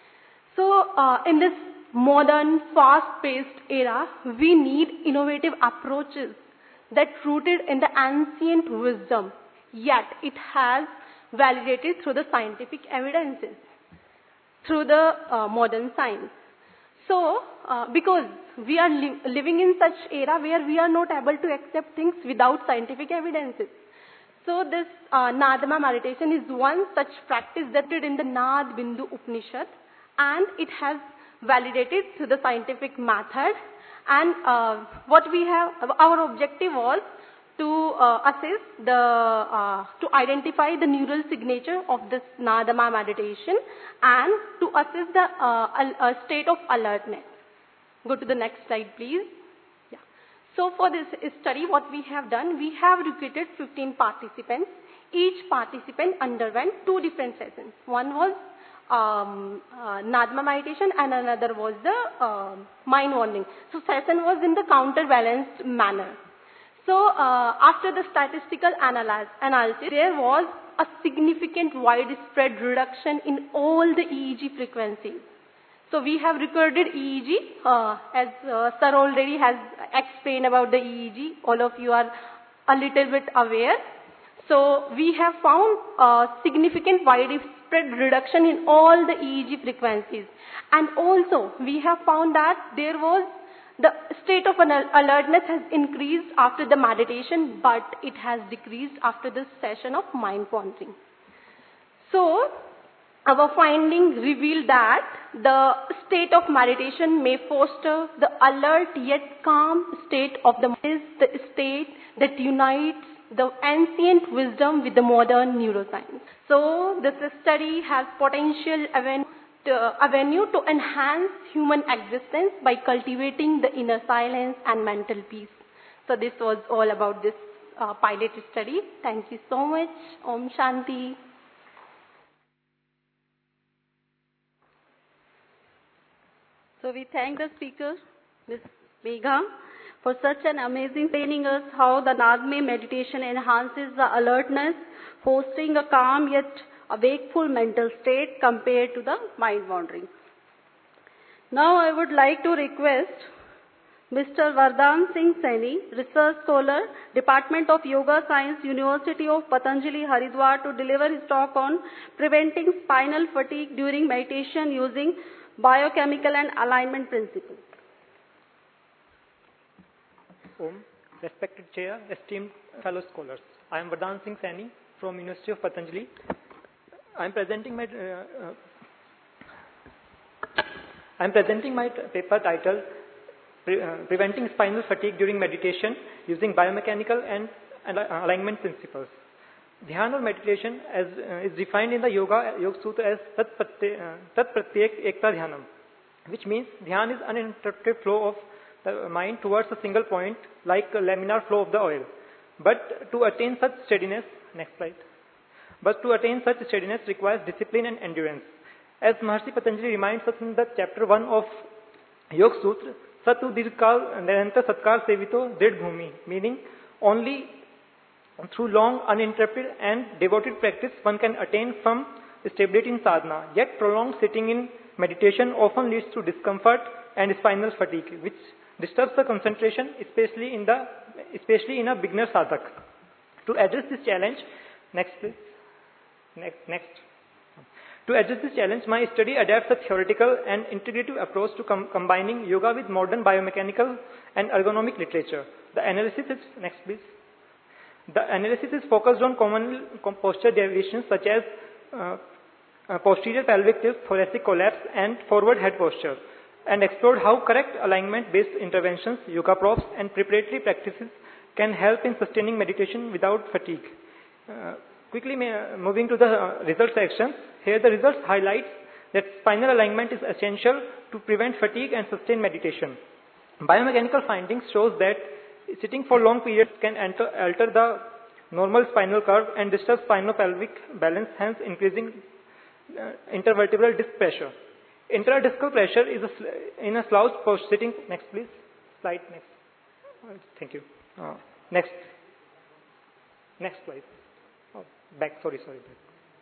Speaker 5: So, uh, in this modern, fast-paced era, we need innovative approaches that rooted in the ancient wisdom, yet it has validated through the scientific evidences, through the uh, modern science. So, uh, because we are li living in such era where we are not able to accept things without scientific evidences. So, this uh, Nadama meditation is one such practice that is in the Nad Bindu Upanishad, and it has validated through the scientific method. And uh, what we have, our objective was to uh, assess the, uh, to identify the neural signature of this Nadama meditation and to assess the uh, uh, state of alertness. Go to the next slide, please. Yeah. So for this study, what we have done, we have recruited fifteen participants. Each participant underwent two different sessions. One was um, uh, Nadama meditation and another was the uh, mind wandering. So session was in the counterbalanced manner. So uh, after the statistical analysis, analysis, there was a significant widespread reduction in all the E E G frequencies. So we have recorded E E G, uh, as uh, sir already has explained about the E E G. All of you are a little bit aware. So we have found a significant widespread reduction in all the E E G frequencies. And also we have found that there was the state of alertness has increased after the meditation, but it has decreased after the session of mind wandering. So, our findings reveal that the state of meditation may foster the alert yet calm state of the mind, is the state that unites the ancient wisdom with the modern neuroscience. So, this study has potential avenue to, avenue to enhance human existence by cultivating the inner silence and mental peace. So this was all about this uh, pilot study. Thank you so much. Om Shanti.
Speaker 1: So we thank the speaker, Miz Megha, for such an amazing training us how the Nadme meditation enhances the alertness, fostering a calm yet a wakeful mental state compared to the mind wandering. Now I would like to request Mister Vardhan Singh Saini, Research Scholar, Department of Yoga Science, University of Patanjali, Haridwar, to deliver his talk on preventing spinal fatigue during meditation using biochemical and alignment principles.
Speaker 6: Om, respected chair, esteemed fellow scholars. I am Vardhan Singh Saini from University of Patanjali. I am presenting my uh, uh, I am presenting my paper titled Pre uh, Preventing Spinal Fatigue During Meditation Using Biomechanical and Alignment Principles. Dhyan or meditation as, uh, is defined in the Yoga Yoga Sutra as Tat Pratyek Ekta Dhyanam, which means dhyan is uninterrupted flow of the mind towards a single point like a laminar flow of the oil. But to attain such steadiness, next slide, but to attain such steadiness requires discipline and endurance. As Maharshi Patanjali reminds us in the chapter one of Yoga Sutra, Satu Dirkal Niranta Satkar Sevito Drid Bhumi, meaning only through long, uninterrupted and devoted practice one can attain some stability in sadhana. Yet prolonged sitting in meditation often leads to discomfort and spinal fatigue, which disturbs the concentration, especially in the especially in a beginner sadhak. To address this challenge, next please, next next. To address this challenge, my study adapts a theoretical and integrative approach to com combining yoga with modern biomechanical and ergonomic literature. The analysis is, next please. The analysis is focused on common posture deviations such as uh, uh, posterior pelvic tilt, thoracic collapse and forward head posture, and explored how correct alignment-based interventions, yoga props and preparatory practices can help in sustaining meditation without fatigue. Uh, quickly uh, moving to the uh, results section. Here the results highlights that spinal alignment is essential to prevent fatigue and sustain meditation. Biomechanical findings shows that sitting for long periods can enter, alter the normal spinal curve and disturb spinopelvic balance, hence increasing uh, intervertebral disc pressure. Intradiscal pressure is a, in a slouched posture sitting. Next please. Slide next. Thank you. Uh, next. Next slide. Oh, back, sorry, sorry. Back.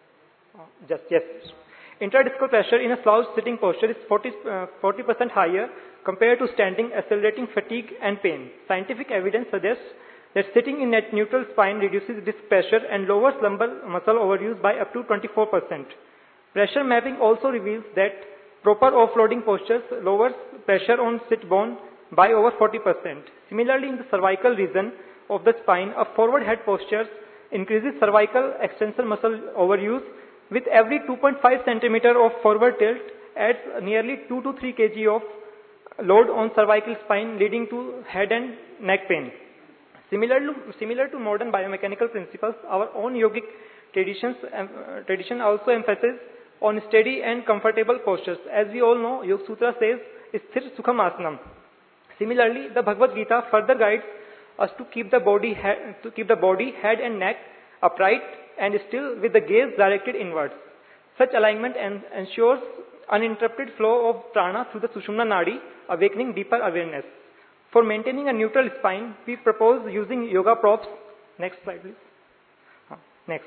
Speaker 6: Uh, just, yes. Intradiscal pressure in a slouched sitting posture is forty percent higher compared to standing, accelerating fatigue and pain. Scientific evidence suggests that sitting in a neutral spine reduces disc pressure and lowers lumbar muscle overuse by up to twenty-four percent. Pressure mapping also reveals that proper offloading postures lowers pressure on sit bone by over forty percent. Similarly, in the cervical region of the spine, a forward head posture increases cervical extensor muscle overuse. With every two point five centimeter of forward tilt adds nearly two to three kilograms of load on cervical spine, leading to head and neck pain. Similar to, similar to modern biomechanical principles, our own yogic traditions, uh, tradition also emphasizes on steady and comfortable postures. As we all know, Yoga Sutra says, Sthir Sukham Asanam. Similarly, the Bhagavad Gita further guides us to keep the body, head, to keep the body, head and neck upright and still with the gaze directed inwards. Such alignment en ensures uninterrupted flow of prana through the Sushumna Nadi, awakening deeper awareness. For maintaining a neutral spine, we propose using yoga props. Next slide, please. Uh, next.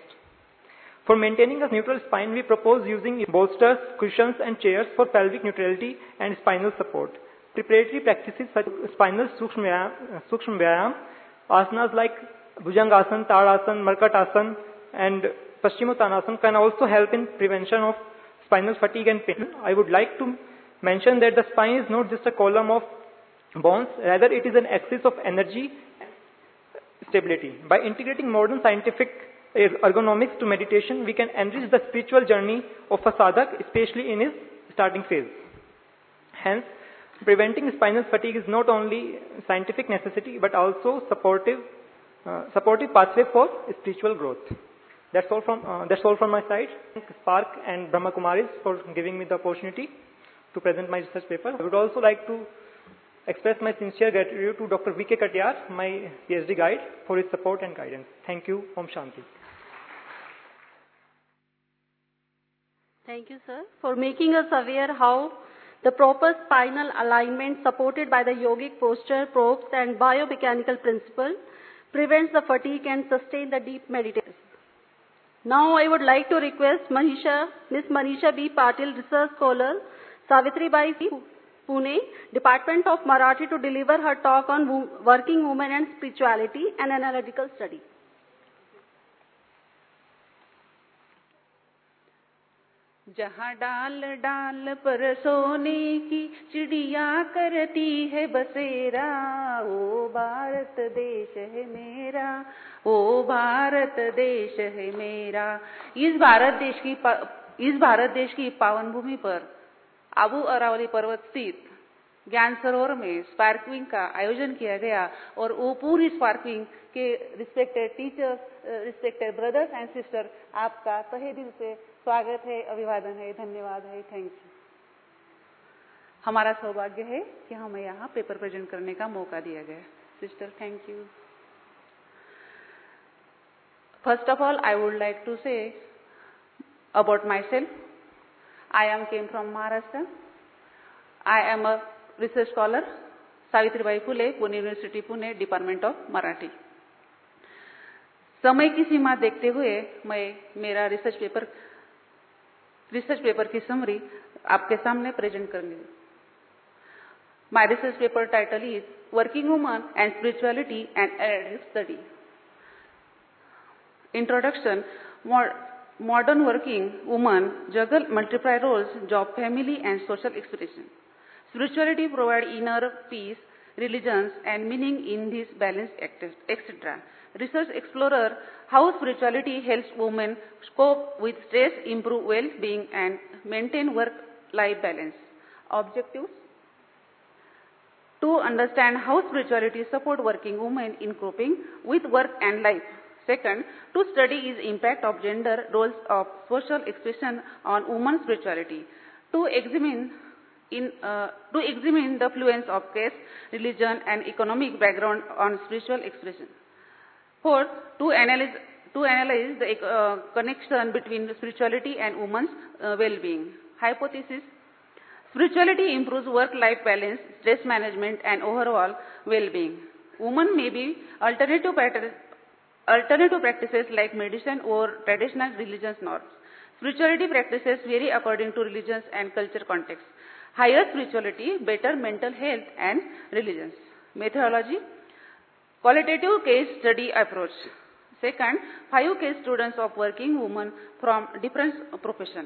Speaker 6: For maintaining a neutral spine, we propose using bolsters, cushions and chairs for pelvic neutrality and spinal support. Preparatory practices such as spinal Sukshma Vyayam, asanas like Bhujangasana, Tadasana, Markatasana and Paschimottanasana can also help in prevention of spinal fatigue and pain. I would like to mention that the spine is not just a column of bones, rather it is an axis of energy and stability. By integrating modern scientific ergonomics to meditation, we can enrich the spiritual journey of a sadhak, especially in his starting phase. Hence, preventing spinal fatigue is not only scientific necessity, but also supportive, uh, supportive pathway for spiritual growth. That's all from uh, that's all from my side. Thank Spark and Brahma Kumaris for giving me the opportunity to present my research paper. I would also like to express my sincere gratitude to Doctor V K Katiyar, my PhD guide, for his support and guidance. Thank you. Om Shanti.
Speaker 1: Thank you, sir, for making us aware how the proper spinal alignment supported by the yogic posture, probes and biomechanical principle prevents the fatigue and sustain the deep meditation. Now I would like to request Manisha, Miss Manisha B. Patil, Research Scholar, Savitri Bai Pune, Department of Marathi, to deliver her talk on wo- working women and spirituality and analytical study.
Speaker 7: जहाँ डाल डाल पर सोने की चिड़िया करती है बसेरा, ओ भारत देश है मेरा, ओ भारत देश है मेरा। इस भारत देश की इस भारत देश की पावन भूमि पर आबू अरावली पर्वत स्थित ज्ञान सरोवर में स्पार्कलिंग का आयोजन किया गया और वो पूरी स्पार्कलिंग के respected teachers, respected brothers and sister, आपका तहे दिल से स्वागत है, अभिवादन है, धन्यवाद है, थैंक यू। हमारा सौभाग्य है कि हमें यहाँ पेपर प्रेजेंट करने का मौका दिया गया। Sister, thank you. First of all, I would like to say about myself. I am came from Maharashtra. I am a research scholar, Savitribai Phule, Pune University, Pune, Department of Marathi. समय की सीमा देखते हुए मैं मेरा research paper research paper की summary आपके सामने present करूंगी. My research paper title is Working Woman and Spirituality and Analytic Study. Introduction. Modern working woman juggle multiple roles, job, family and social expression. Spirituality provides inner peace, religions and meaning in this balance, et cetera. Research explorer how spirituality helps women cope with stress, improve well-being and maintain work-life balance. Objectives. To understand how spirituality supports working women in coping with work and life. Second, to study is impact of gender roles of social expression on women's spirituality. To examine in uh, to examine the influence of caste, religion, and economic background on spiritual expression. Fourth, to analyze to analyze the uh, connection between spirituality and women's uh, well-being. Hypothesis: spirituality improves work-life balance, stress management, and overall well-being. Women may be alternative practices. Alternative practices like meditation or traditional religious norms. Spirituality practices vary according to religions and culture context. Higher spirituality, better mental health and religions. Methodology. Qualitative case study approach. Second, five case students of working women from different professions.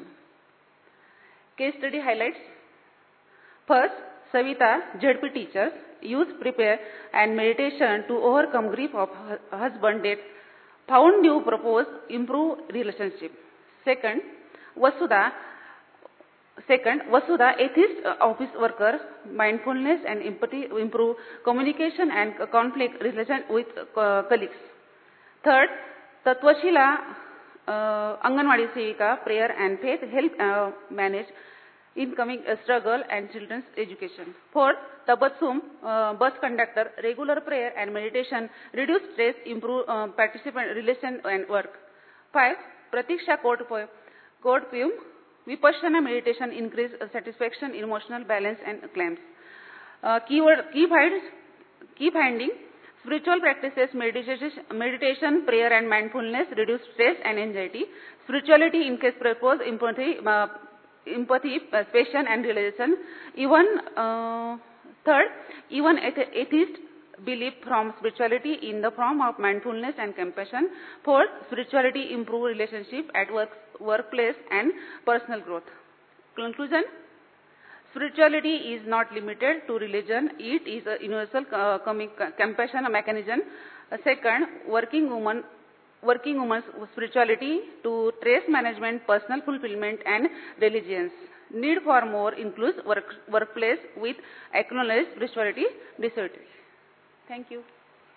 Speaker 7: Case study highlights. First, Savita, Z P teachers, use prayer and meditation to overcome grief of husband death, found new propose, improve relationship. Second, Vasudha, second, Vasudha, atheist office worker, mindfulness and empathy, improve communication and conflict relation with uh, colleagues. Third, Tatwashila, uh, Anganwadi Sevika, prayer and faith help uh, manage incoming uh, struggle and children's education. Fourth, Tabassum, uh, bus conductor, regular prayer and meditation, reduce stress, improve uh, participant relation and work. Five, Pratiksha court poem, court poem, Vipassana meditation, increase uh, satisfaction, emotional balance and claims. Uh, keyword, key, finds, key finding, spiritual practices, meditation, meditation, prayer and mindfulness, reduce stress and anxiety. Spirituality in case purpose, empathy, uh, empathy, passion and realization. Even uh, third, even atheists believe from spirituality in the form of mindfulness and compassion. Fourth, spirituality improve relationship at work, workplace and personal growth. Conclusion: spirituality is not limited to religion; it is a universal uh, compassion mechanism. Uh, second, working woman. Working women's spirituality to stress management, personal fulfillment and religions. Need for more includes work, workplace with acknowledged spirituality disability. Thank you.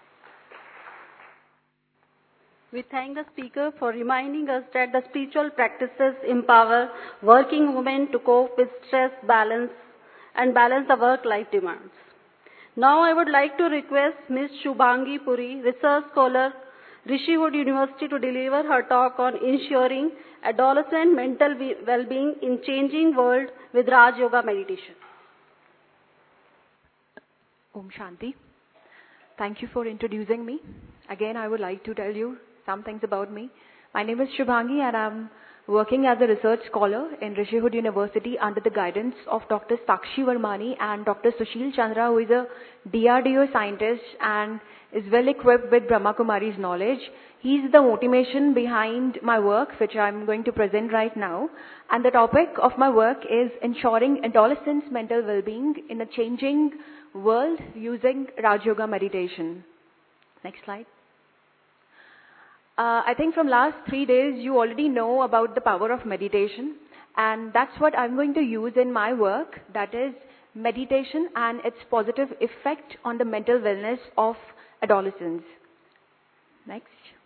Speaker 1: We thank the speaker for reminding us that the spiritual practices empower working women to cope with stress, balance, and balance the work-life demands. Now I would like to request Miz Shubhangi Puri, research scholar, Rishiwood University, to deliver her talk on ensuring adolescent mental well-being in changing world with Raj Yoga meditation.
Speaker 8: Om Shanti. Thank you for introducing me. Again, I would like to tell you some things about me. My name is Shubhangi and I'm working as a research scholar in Rishihood University under the guidance of Doctor Sakshi Varmani and Doctor Sushil Chandra, who is a D R D O scientist and is well equipped with Brahma Kumari's knowledge. He's the motivation behind my work, which I'm going to present right now. And the topic of my work is ensuring adolescents' mental well-being in a changing world using Raj Yoga meditation. Next slide. Uh, I think from last three days you already know about the power of meditation, and that's what I'm going to use in my work, that is meditation and its positive effect on the mental wellness of adolescents. Next.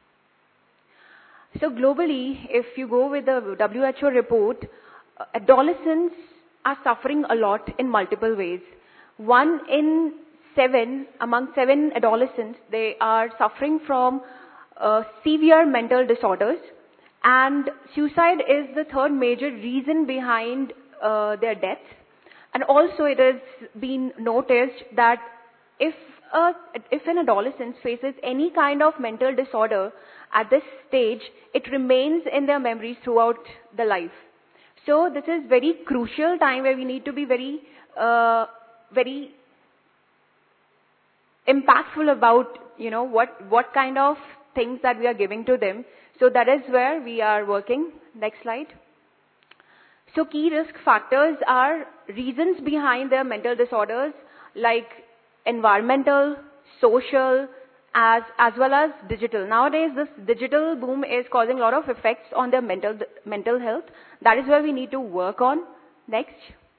Speaker 8: So globally, if you go with the W H O report, uh, adolescents are suffering a lot in multiple ways. One in seven, among seven adolescents, they are suffering from uh, severe mental disorders, and suicide is the third major reason behind uh, their deaths. And also it has been noticed that if, a, if an adolescent faces any kind of mental disorder at this stage, it remains in their memories throughout the life. So this is very crucial time where we need to be very, uh, very impactful about, you know, what, what kind of things that we are giving to them. So that is where we are working. Next slide. So key risk factors are reasons behind their mental disorders like environmental, social, as, as well as digital. Nowadays, this digital boom is causing a lot of effects on their mental, mental health. That is where we need to work on. Next.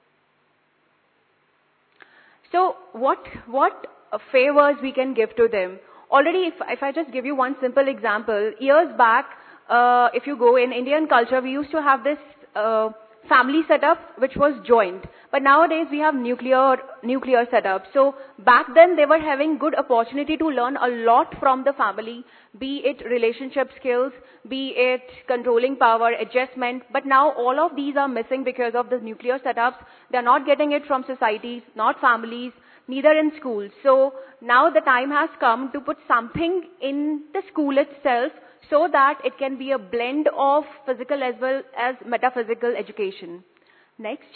Speaker 8: So what, what favors we can give to them? Already, if, if I just give you one simple example, years back, uh, if you go in Indian culture, we used to have this uh, family setup which was joint. But nowadays we have nuclear, nuclear setup. So back then they were having good opportunity to learn a lot from the family, be it relationship skills, be it controlling power, adjustment. But now all of these are missing because of the nuclear setups. They're not getting it from societies, not families, neither in schools. So now the time has come to put something in the school itself so that it can be a blend of physical as well as metaphysical education. Next.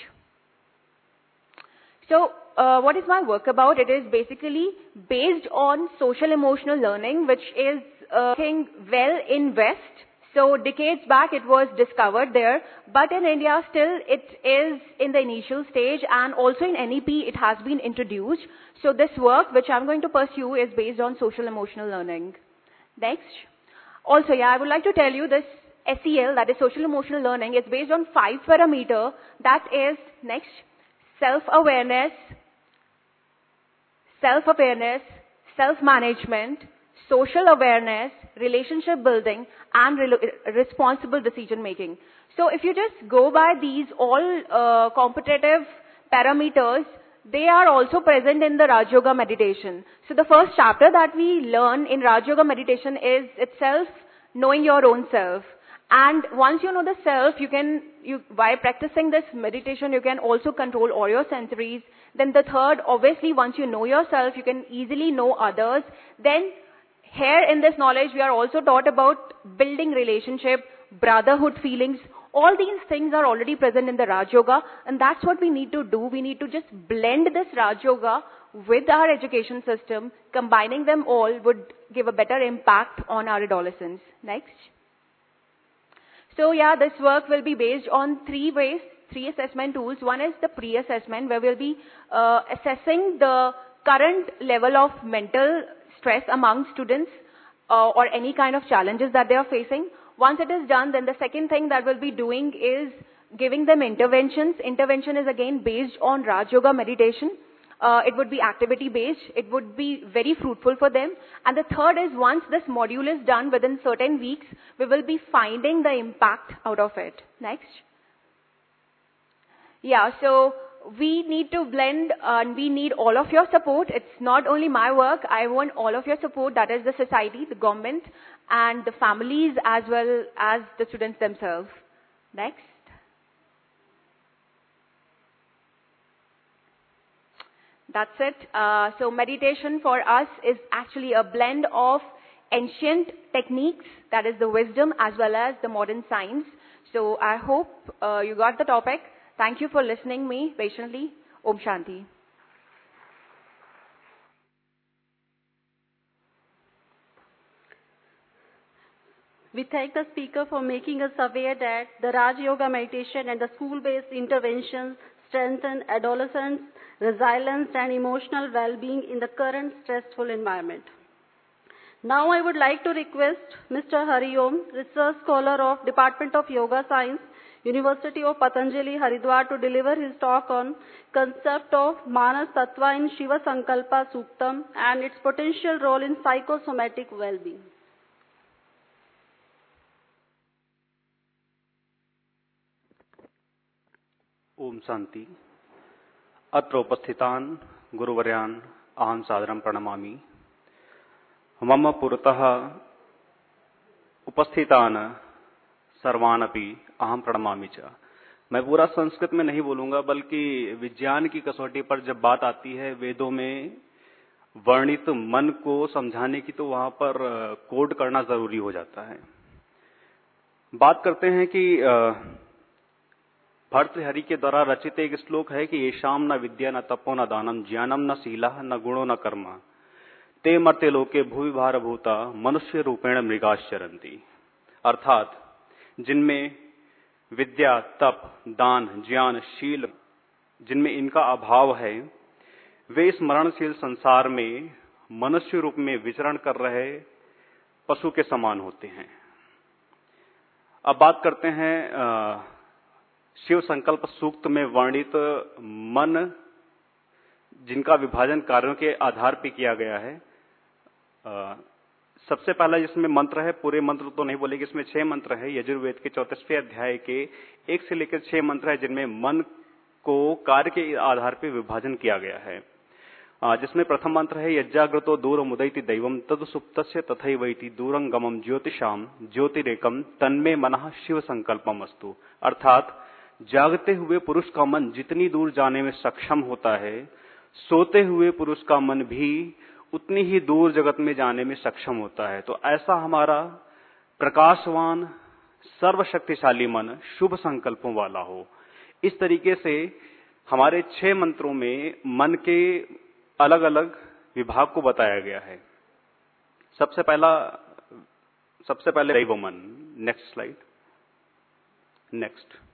Speaker 8: So uh, what is my work about? It is basically based on social emotional learning, which is uh, working well in West. So decades back it was discovered there, but in India still it is in the initial stage, and also in N E P it has been introduced. So this work which I'm going to pursue is based on social emotional learning. Next. Also, yeah, I would like to tell you this S E L, that is social emotional learning, is based on five parameters. That is, next, self-awareness, self-awareness, self-management, social awareness, relationship building, and re responsible decision making. So if you just go by these all uh, competitive parameters, they are also present in the Raj Yoga meditation. So the first chapter that we learn in Raj Yoga meditation is itself knowing your own self. And once you know the self, you can, you, by practicing this meditation, you can also control all your sensories. Then the third, obviously, once you know yourself, you can easily know others. Then here in this knowledge, we are also taught about building relationship, brotherhood feelings. All these things are already present in the Raj Yoga, and that's what we need to do. We need to just blend this Raj Yoga with our education system. Combining them all would give a better impact on our adolescents. Next. So yeah, this work will be based on three ways, three assessment tools. One is the pre-assessment, where we'll be uh, assessing the current level of mental stress among students uh, or any kind of challenges that they are facing. Once it is done, then the second thing that we'll be doing is giving them interventions. Intervention is again based on Raj Yoga meditation. Uh, it would be activity based. It would be very fruitful for them. And the third is, once this module is done within certain weeks, we will be finding the impact out of it. Next. Yeah, so we need to blend uh, and we need all of your support. It's not only my work. I want all of your support. That is the society, the government, and the families as well as the students themselves. Next. That's it. Uh, so meditation for us is actually a blend of ancient techniques, that is the wisdom, as well as the modern science. So I hope uh, you got the topic. Thank you for listening me patiently. Om Shanti.
Speaker 1: We thank the speaker for making us aware that the Raj Yoga meditation and the school-based interventions strengthen adolescents' resilience and emotional well-being in the current stressful environment. Now I would like to request Mister Hari Om, Research Scholar of Department of Yoga Science, University of Patanjali, Haridwar, to deliver his talk on concept of Manas Tattva in Shiva Sankalpa Suktam and its potential role in psychosomatic well-being.
Speaker 9: Om Shanti. अत्र उपस्थितान् गुरुवर्यान् अहं सादरं प्रणमामि। मम पुरतः उपस्थितान् सर्वान् अपि अहं प्रणमामि च। मैं पूरा संस्कृत में नहीं बोलूंगा, बल्कि विज्ञान की कसौटी पर जब बात आती है वेदों में वर्णित मन को समझाने की, तो वहां पर कोड करना जरूरी हो जाता है। बात करते हैं कि भर्तृहरि के द्वारा रचित एक श्लोक है कि येषाम न विद्या न तपो न दानम ज्ञानम न शीला न गुणो न कर्म ते मर्त्य लोके भूवि भारभूता मनुष्य रूपेण मृगाश्चरन्ति। अर्थात जिनमें विद्या, तप, दान, ज्ञान, शील, जिनमें इनका अभाव है, वे इस मरणशील संसार में मनुष्य रूप में विचरण कर रहे पशु के समान होते हैं। अब बात करते हैं आ, शिव संकल्प सूक्त में वर्णित मन, जिनका विभाजन कार्यों के आधार पर किया गया है। आ, सबसे पहला जिसमें मंत्र है, पूरे मंत्र तो नहीं बोलेंगे, इसमें छह मंत्र है। यजुर्वेद के चौतीसवें अध्याय के एक से लेकर छह मंत्र है, जिनमें मन को कार्य के आधार पर विभाजन किया गया है। आ, जिसमें प्रथम मंत्र है यज्जाग्रतो दूर मुदयति दैवम तद सुप्तस्य तथैवैति दूरं गमम ज्योतिषाम ज्योतिरेकम तन्मे मनः शिव संकल्पम अस्तु। अर्थात जागते हुए पुरुष का मन जितनी दूर जाने में सक्षम होता है, सोते हुए पुरुष का मन भी उतनी ही दूर जगत में जाने में सक्षम होता है। तो ऐसा हमारा प्रकाशवान सर्वशक्तिशाली मन शुभ संकल्पों वाला हो। इस तरीके से हमारे छह मंत्रों में मन के अलग अलग विभाग को बताया गया है। सबसे पहला सबसे पहले दैव मन। Next slide. नेक्स्ट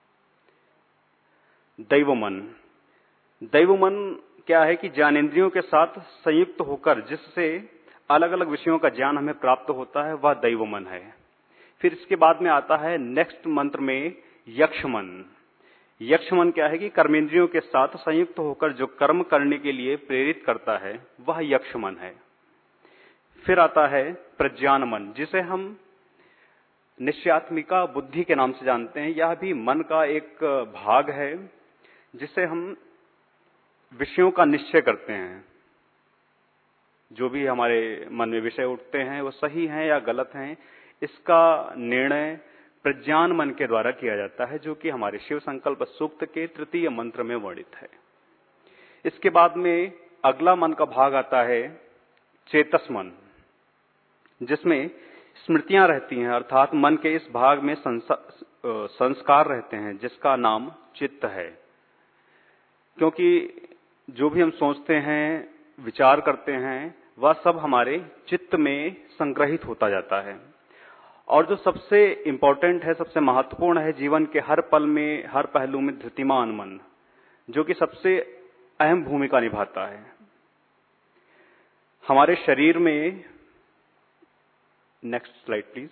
Speaker 9: दैव मन। दैव मन क्या है कि ज्ञानेंद्रियों के साथ संयुक्त होकर जिससे अलग अलग विषयों का ज्ञान हमें प्राप्त होता है, वह दैव मन है। फिर इसके बाद में आता है नेक्स्ट मंत्र में यक्ष मन। यक्ष मन क्या है कि कर्मेंद्रियों के साथ संयुक्त होकर जो कर्म करने के लिए प्रेरित करता है, वह यक्ष मन है। फिर आता है प्रज्ञान मन, जिसे हम निश्चयात्मिका बुद्धि के नाम से जानते हैं। यह भी मन का एक भाग है, जिससे हम विषयों का निश्चय करते हैं। जो भी हमारे मन में विषय उठते हैं वो सही हैं या गलत हैं, इसका निर्णय प्रज्ञान मन के द्वारा किया जाता है, जो कि हमारे शिव संकल्प सूक्त के तृतीय मंत्र में वर्णित है। इसके बाद में अगला मन का भाग आता है चेतस मन, जिसमें स्मृतियां रहती हैं। अर्थात मन के इस भाग में संस्कार रहते हैं, जिसका नाम चित्त है। क्योंकि जो भी हम सोचते हैं, विचार करते हैं, वह सब हमारे चित्त में संग्रहित होता जाता है। और जो सबसे इंपॉर्टेंट है, सबसे महत्वपूर्ण है जीवन के हर पल में, हर पहलू में धृतिमान मन, जो कि सबसे अहम भूमिका निभाता है। हमारे शरीर में, नेक्स्ट स्लाइड प्लीज।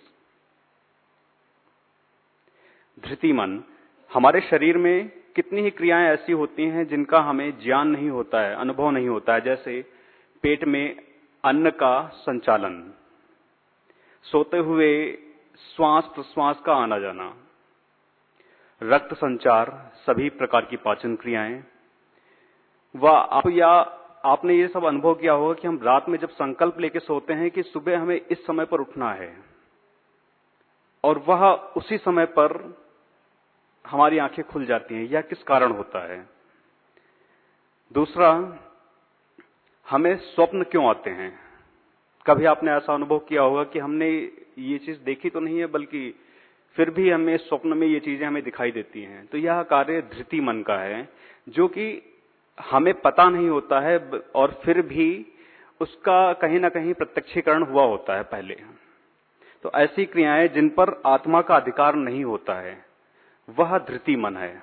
Speaker 9: धृति मन। हमारे शरीर में कितनी ही क्रियाएं ऐसी होती हैं जिनका हमें ज्ञान नहीं होता है, अनुभव नहीं होता है। जैसे पेट में अन्न का संचालन, सोते हुए श्वास प्रश्वास का आना जाना, रक्त संचार, सभी प्रकार की पाचन क्रियाएं। वह आप या आपने ये सब अनुभव किया होगा कि हम रात में जब संकल्प लेके सोते हैं कि सुबह हमें इस समय पर उठना है, और वह उसी समय पर हमारी आंखें खुल जाती हैं। यह किस कारण होता है? दूसरा, हमें स्वप्न क्यों आते हैं? कभी आपने ऐसा अनुभव किया होगा कि हमने ये चीज देखी तो नहीं है, बल्कि फिर भी हमें स्वप्न में ये चीजें हमें दिखाई देती हैं। तो यह कार्य धृति मन का है, जो कि हमें पता नहीं होता है और फिर भी उसका कहीं ना कहीं प्रत्यक्षीकरण हुआ होता है पहले। तो ऐसी क्रियाएं जिन पर आत्मा का अधिकार नहीं होता है, वह धृति मन है।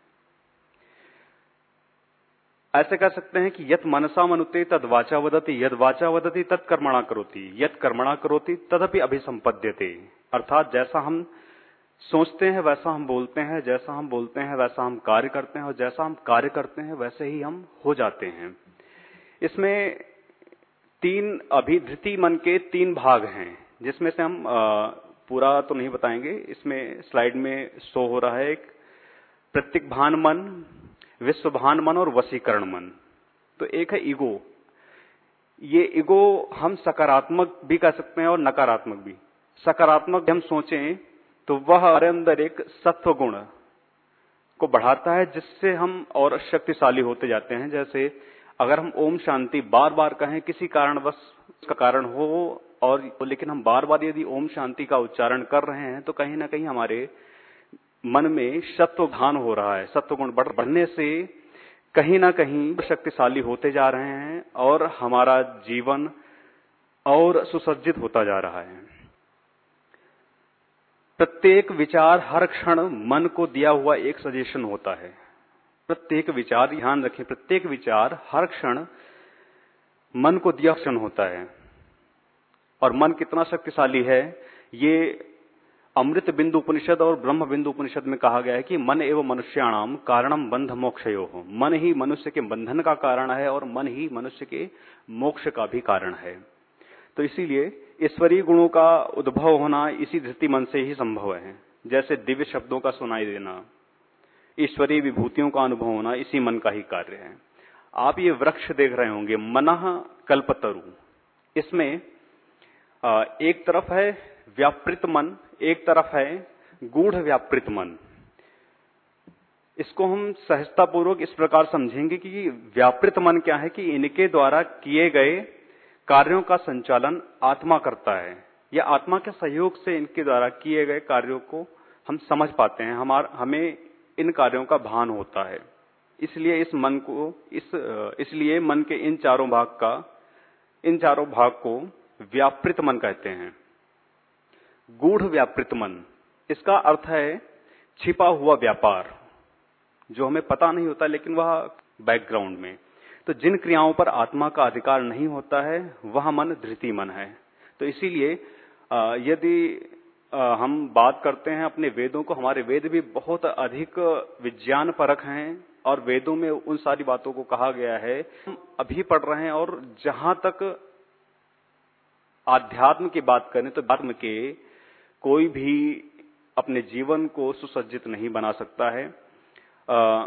Speaker 9: ऐसे कह सकते हैं कि यत मनसा मनुते तद वाचा वदति, यद वाचा वदति तद कर्मणा करोति, यत कर्मणा करोति तदपि अभिसंपद्यते। अर्थात जैसा हम सोचते हैं वैसा हम बोलते हैं, जैसा हम बोलते हैं वैसा हम कार्य करते हैं, और जैसा हम कार्य करते हैं वैसे ही हम हो जाते हैं। इसमें तीन अभिधृति मन के तीन भाग हैं, जिसमें से हम आ, पूरा तो नहीं बताएंगे। इसमें स्लाइड में शो हो रहा है एक प्रत्यक्भान मन, विश्वभान मन और वशीकरण मन। तो एक है ईगो। ये ईगो हम सकारात्मक भी कह सकते हैं और नकारात्मक भी। सकारात्मक हम सोचें तो वह हमारे अंदर एक सत्व गुण को बढ़ाता है, जिससे हम और शक्तिशाली होते जाते हैं। जैसे अगर हम ओम शांति बार बार कहें, किसी कारणवश उसका कारण हो, और लेकिन हम बार बार यदि ओम शांति का उच्चारण कर रहे हैं, तो कहीं ना कहीं हमारे मन में सत्वधान हो रहा है। सत्वगुण बढ़ने से कहीं ना कहीं शक्तिशाली होते जा रहे हैं और हमारा जीवन और सुसज्जित होता जा रहा है। प्रत्येक विचार हर क्षण मन को दिया हुआ एक सजेशन होता है। प्रत्येक विचार, ध्यान रखें, प्रत्येक विचार हर क्षण मन को दिया क्षण होता है। और मन कितना शक्तिशाली है, ये अमृत बिंदु उपनिषद और ब्रह्म बिंदु उपनिषद में कहा गया है कि मन एवं मनुष्याणाम कारणम बंध मोक्षयोः। मन ही मनुष्य के बंधन का कारण है और मन ही मनुष्य के मोक्ष का भी कारण है। तो इसीलिए ईश्वरीय गुणों का उद्भव होना इसी धृति मन से ही संभव है। जैसे दिव्य शब्दों का सुनाई देना, ईश्वरीय विभूतियों का अनुभव होना इसी मन का ही कार्य है। आप ये वृक्ष देख रहे होंगे, मनः कल्पतरु। इसमें एक तरफ है व्यापृत मन, एक तरफ है गूढ़ व्यापृत मन। इसको हम सहजता पूर्वक इस प्रकार समझेंगे कि व्यापृत मन क्या है, कि इनके द्वारा किए गए कार्यों का संचालन आत्मा करता है, या आत्मा के सहयोग से इनके द्वारा किए गए कार्यों को हम समझ पाते हैं, हमार हमें इन कार्यों का भान होता है। इसलिए इस मन को इस इसलिए मन के इन चारों भाग का इन चारों भाग को व्यापृत मन कहते हैं। गूढ़ व्यापृत मन, इसका अर्थ है छिपा हुआ व्यापार, जो हमें पता नहीं होता लेकिन वह बैकग्राउंड में। तो जिन क्रियाओं पर आत्मा का अधिकार नहीं होता है, वह मन धृति मन है। तो इसीलिए यदि हम बात करते हैं अपने वेदों को, हमारे वेद भी बहुत अधिक विज्ञान परक हैं और वेदों में उन सारी बातों को कहा गया है। हम अभी पढ़ रहे हैं, और जहां तक आध्यात्म की बात करें तो आध्यात्म के कोई भी अपने जीवन को सुसज्जित नहीं बना सकता है। आ,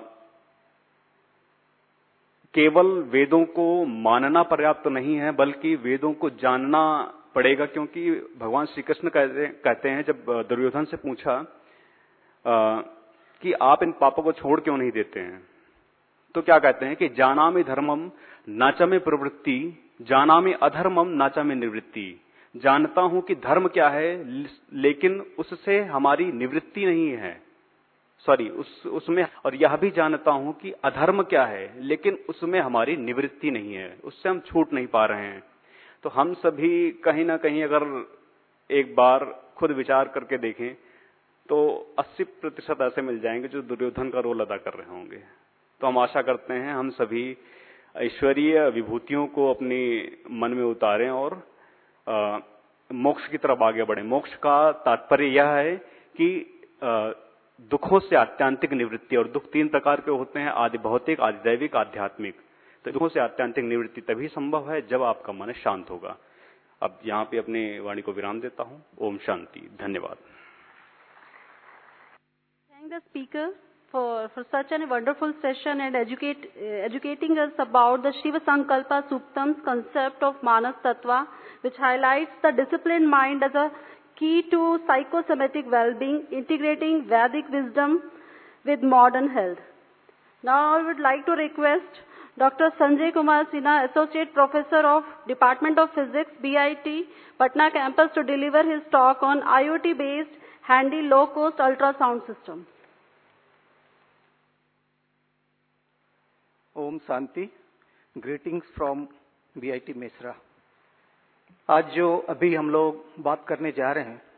Speaker 9: केवल वेदों को मानना पर्याप्त नहीं है, बल्कि वेदों को जानना पड़ेगा। क्योंकि भगवान श्री कृष्ण कहते, कहते हैं, जब दुर्योधन से पूछा आ, कि आप इन पापों को छोड़ क्यों नहीं देते हैं, तो क्या कहते हैं कि जानामि धर्मम नाचामि प्रवृत्ति, जानामि अधर्मम नाचामि निवृत्ति। जानता हूं कि धर्म क्या है, लेकिन उससे हमारी निवृत्ति नहीं है, सॉरी उस उसमें, और यह भी जानता हूं कि अधर्म क्या है, लेकिन उसमें हमारी निवृत्ति नहीं है, उससे हम छूट नहीं पा रहे हैं। तो हम सभी कहीं ना कहीं अगर एक बार खुद विचार करके देखें तो अस्सी प्रतिशत ऐसे मिल जाएंगे जो दुर्योधन का रोल अदा कर रहे होंगे। तो हम आशा करते हैं हम सभी ईश्वरीय विभूतियों को अपने मन में उतारें और आ, मोक्ष की तरफ आगे बढ़ें। मोक्ष का तात्पर्य यह है कि आ, दुखों से आत्यांतिक निवृत्ति, और दुख तीन प्रकार के होते हैं, आदि भौतिक, आदि दैविक, आध्यात्मिक। तो दुखों से आत्यांतिक निवृत्ति तभी संभव है जब आपका मन शांत होगा। अब यहाँ पे अपने वाणी को विराम देता हूँ। ओम शांति। धन्यवाद।
Speaker 1: Thank the speaker for for such a wonderful session and educate uh, educating us about the Shiva Sankalpa Suktam's concept of Manas Tattva, which highlights the disciplined mind as a key to psychosomatic well-being, integrating Vedic wisdom with modern health. Now I would like to request Doctor Sanjay Kumar Sinha, Associate Professor of Department of Physics, B I T, Patna campus, to deliver his talk on IoT-based handy low-cost ultrasound system.
Speaker 10: ओम शांति, greetings from B I T Mesra. आज जो अभी हम लोग बात करने जा रहे हैं,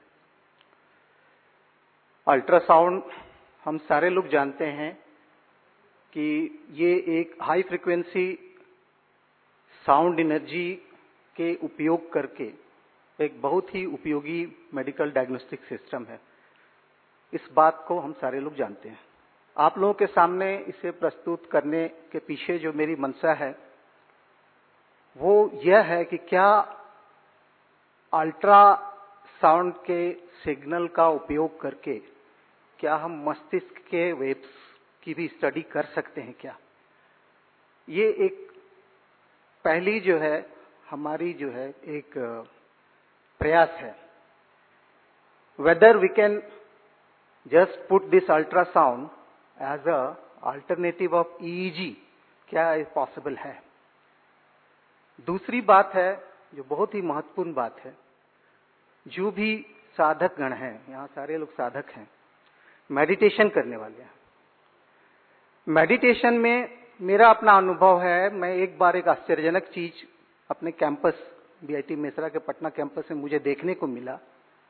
Speaker 10: अल्ट्रासाउंड, हम सारे लोग जानते हैं कि ये एक हाई फ्रीक्वेंसी साउंड एनर्जी के उपयोग करके एक बहुत ही उपयोगी मेडिकल डायग्नोस्टिक सिस्टम है। इस बात को हम सारे लोग जानते हैं। आप लोगों के सामने इसे प्रस्तुत करने के पीछे जो मेरी मंशा है वो यह है कि क्या अल्ट्रा साउंड के सिग्नल का उपयोग करके क्या हम मस्तिष्क के वेव्स की भी स्टडी कर सकते हैं क्या। ये एक पहली जो है हमारी जो है एक प्रयास है। Whether we can just put this ultrasound as a alternative of E E G, क्या ये पॉसिबल है। दूसरी बात है जो बहुत ही महत्वपूर्ण बात है, जो भी साधक गण हैं, यहाँ सारे लोग साधक हैं, मेडिटेशन करने वाले हैं। मेडिटेशन में मेरा अपना अनुभव है, मैं एक बार एक आश्चर्यजनक चीज अपने campus B I T Mesra के पटना कैंपस में मुझे देखने को मिला।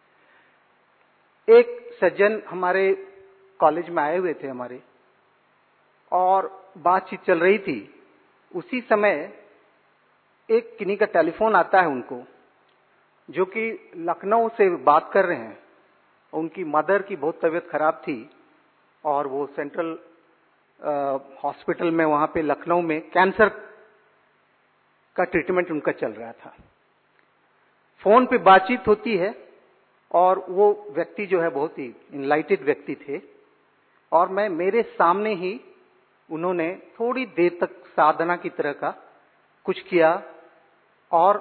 Speaker 10: एक सज्जन हमारे कॉलेज में आए हुए थे हमारे, और बातचीत चल रही थी। उसी समय एक किन्हीं का टेलीफोन आता है उनको, जो कि लखनऊ से बात कर रहे हैं। उनकी मदर की बहुत तबीयत खराब थी और वो सेंट्रल हॉस्पिटल में वहां पे लखनऊ में कैंसर का ट्रीटमेंट उनका चल रहा था। फोन पे बातचीत होती है और वो व्यक्ति जो है बहुत ही इनलाइटेड व्यक्ति थे, और मैं मेरे सामने ही उन्होंने थोड़ी देर तक साधना की तरह का कुछ किया, और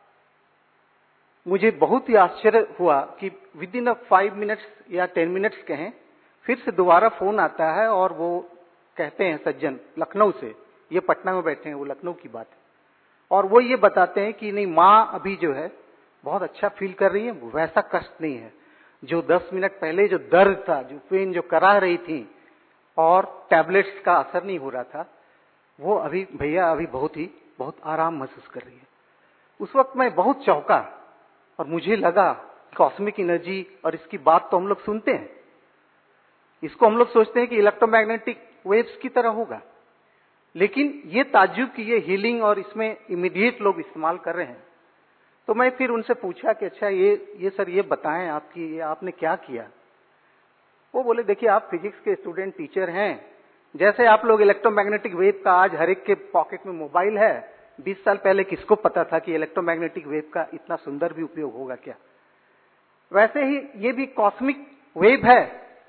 Speaker 10: मुझे बहुत ही आश्चर्य हुआ कि within a five minutes या टेन मिनट्स कहें, फिर से दोबारा फोन आता है और वो कहते हैं सज्जन लखनऊ से, ये पटना में बैठे हैं, वो लखनऊ की बात है, और वो ये बताते हैं कि नहीं, माँ अभी जो है बहुत अच्छा फील कर रही है, वैसा कष्ट नहीं है जो दस मिनट पहले जो दर्द था, जो पेन जो करा रही थी और टैबलेट्स का असर नहीं हो रहा था, वो अभी भैया अभी बहुत ही बहुत आराम महसूस कर रही है। उस वक्त मैं बहुत चौंका और मुझे लगा कॉस्मिक एनर्जी, और इसकी बात तो हम लोग सुनते हैं, इसको हम लोग सोचते हैं कि इलेक्ट्रोमैग्नेटिक वेव्स की तरह होगा, लेकिन ये ताज्जुब की ये हीलिंग और इसमें इमीडिएट लोग इस्तेमाल कर रहे हैं। तो मैं फिर उनसे पूछा कि अच्छा ये ये सर ये बताएं आपकी ये आपने क्या किया। वो बोले देखिए आप फिजिक्स के स्टूडेंट टीचर हैं, जैसे आप लोग इलेक्ट्रोमैग्नेटिक वेव का आज हर एक के पॉकेट में मोबाइल है, बीस साल पहले किसको पता था कि इलेक्ट्रोमैग्नेटिक वेव का इतना सुंदर भी उपयोग होगा क्या। वैसे ही ये भी कॉस्मिक वेव है,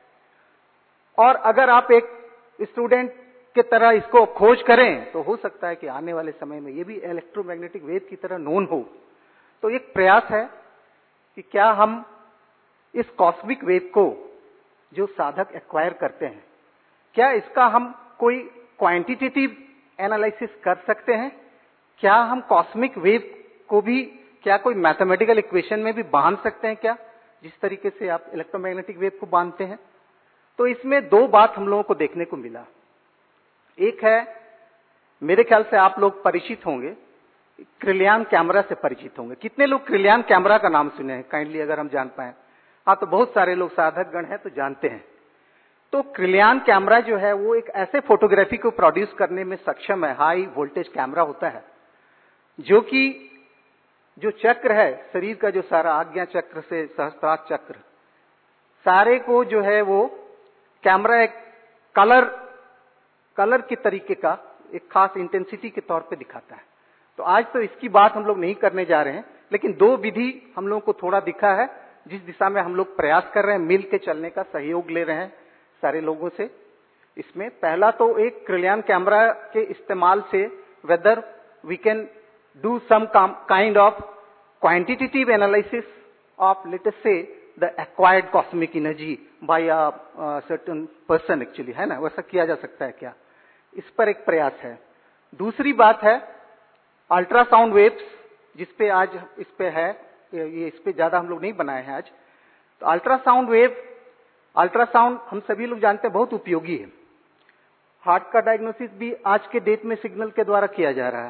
Speaker 10: और अगर आप एक स्टूडेंट के तरह इसको खोज करें तो हो सकता है कि आने वाले समय में ये भी इलेक्ट्रोमैग्नेटिक वेव की तरह नोन हो। तो एक प्रयास है कि क्या हम इस कॉस्मिक वेव को जो साधक एक्वायर करते हैं, क्या इसका हम कोई क्वांटिटेटिव एनालिसिस कर सकते हैं। क्या हम कॉस्मिक वेव को भी क्या कोई मैथमेटिकल इक्वेशन में भी बांध सकते हैं क्या, जिस तरीके से आप इलेक्ट्रोमैग्नेटिक वेव को बांधते हैं। तो इसमें दो बात हम लोगों को देखने को मिला। एक है, मेरे ख्याल से आप लोग परिचित होंगे, क्रिलियन कैमरा से परिचित होंगे। कितने लोग क्रिलियन कैमरा का नाम सुने हैं, काइंडली अगर हम जान पाए। हाँ, तो बहुत सारे लोग साधक गण हैं तो जानते हैं। तो क्रिलियन कैमरा जो है वो एक ऐसे फोटोग्राफी को प्रोड्यूस करने में सक्षम है, हाई वोल्टेज कैमरा होता है, जो कि जो चक्र है शरीर का, जो सारा आज्ञा चक्र से सहस्त्रार चक्र, सारे को जो है वो कैमरा एक कलर कलर के तरीके का एक खास इंटेंसिटी के तौर पे दिखाता है। तो आज तो इसकी बात हम लोग नहीं करने जा रहे हैं, लेकिन दो विधि हम लोगों को थोड़ा दिखा है जिस दिशा में हम लोग प्रयास कर रहे हैं, मिल के चलने का सहयोग ले रहे हैं सारे लोगों से। इसमें पहला तो एक क्रिलियन कैमरा के इस्तेमाल से whether we can do some kind of quantitative analysis of let us say the acquired cosmic energy by a certain person, actually है ना, वैसा किया जा सकता है क्या, इस पर एक प्रयास है। दूसरी बात है अल्ट्रासाउंड वेव्स, जिसपे आज इस पे है, ये इस पे ज्यादा हम लोग नहीं बनाए हैं आज। तो अल्ट्रासाउंड वेव, अल्ट्रासाउंड हम सभी लोग जानते हैं बहुत उपयोगी है। हार्ट का डायग्नोसिस भी आज के डेट में सिग्नल के द्वारा किया जा रहा है।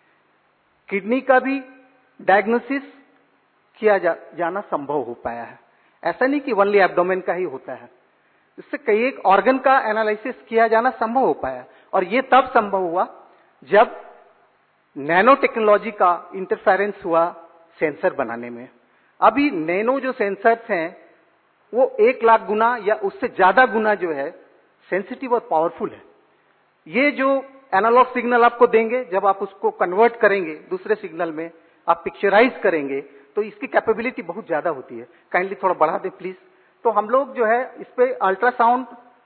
Speaker 10: किडनी का भी डायग्नोसिस किया जा, जाना संभव हो पाया है। ऐसा नहीं कि ओनली एब्डोमेन का ही होता है, इससे कई एक ऑर्गन का एनालिसिस किया जाना संभव हो पाया। और ये तब संभव हुआ जब नैनो टेक्नोलॉजी का इंटरफेरेंस हुआ सेंसर बनाने में। अभी नैनो जो सेंसर्स हैं वो एक लाख गुना या उससे ज्यादा गुना जो है सेंसिटिव और पावरफुल है। ये जो एनालॉग सिग्नल आपको देंगे, जब आप उसको कन्वर्ट करेंगे दूसरे सिग्नल में, आप पिक्चराइज करेंगे, तो इसकी कैपेबिलिटी बहुत ज्यादा होती है। काइंडली थोड़ा बढ़ा दें प्लीज। तो हम लोग जो है इस पे अल्ट्रासाउंड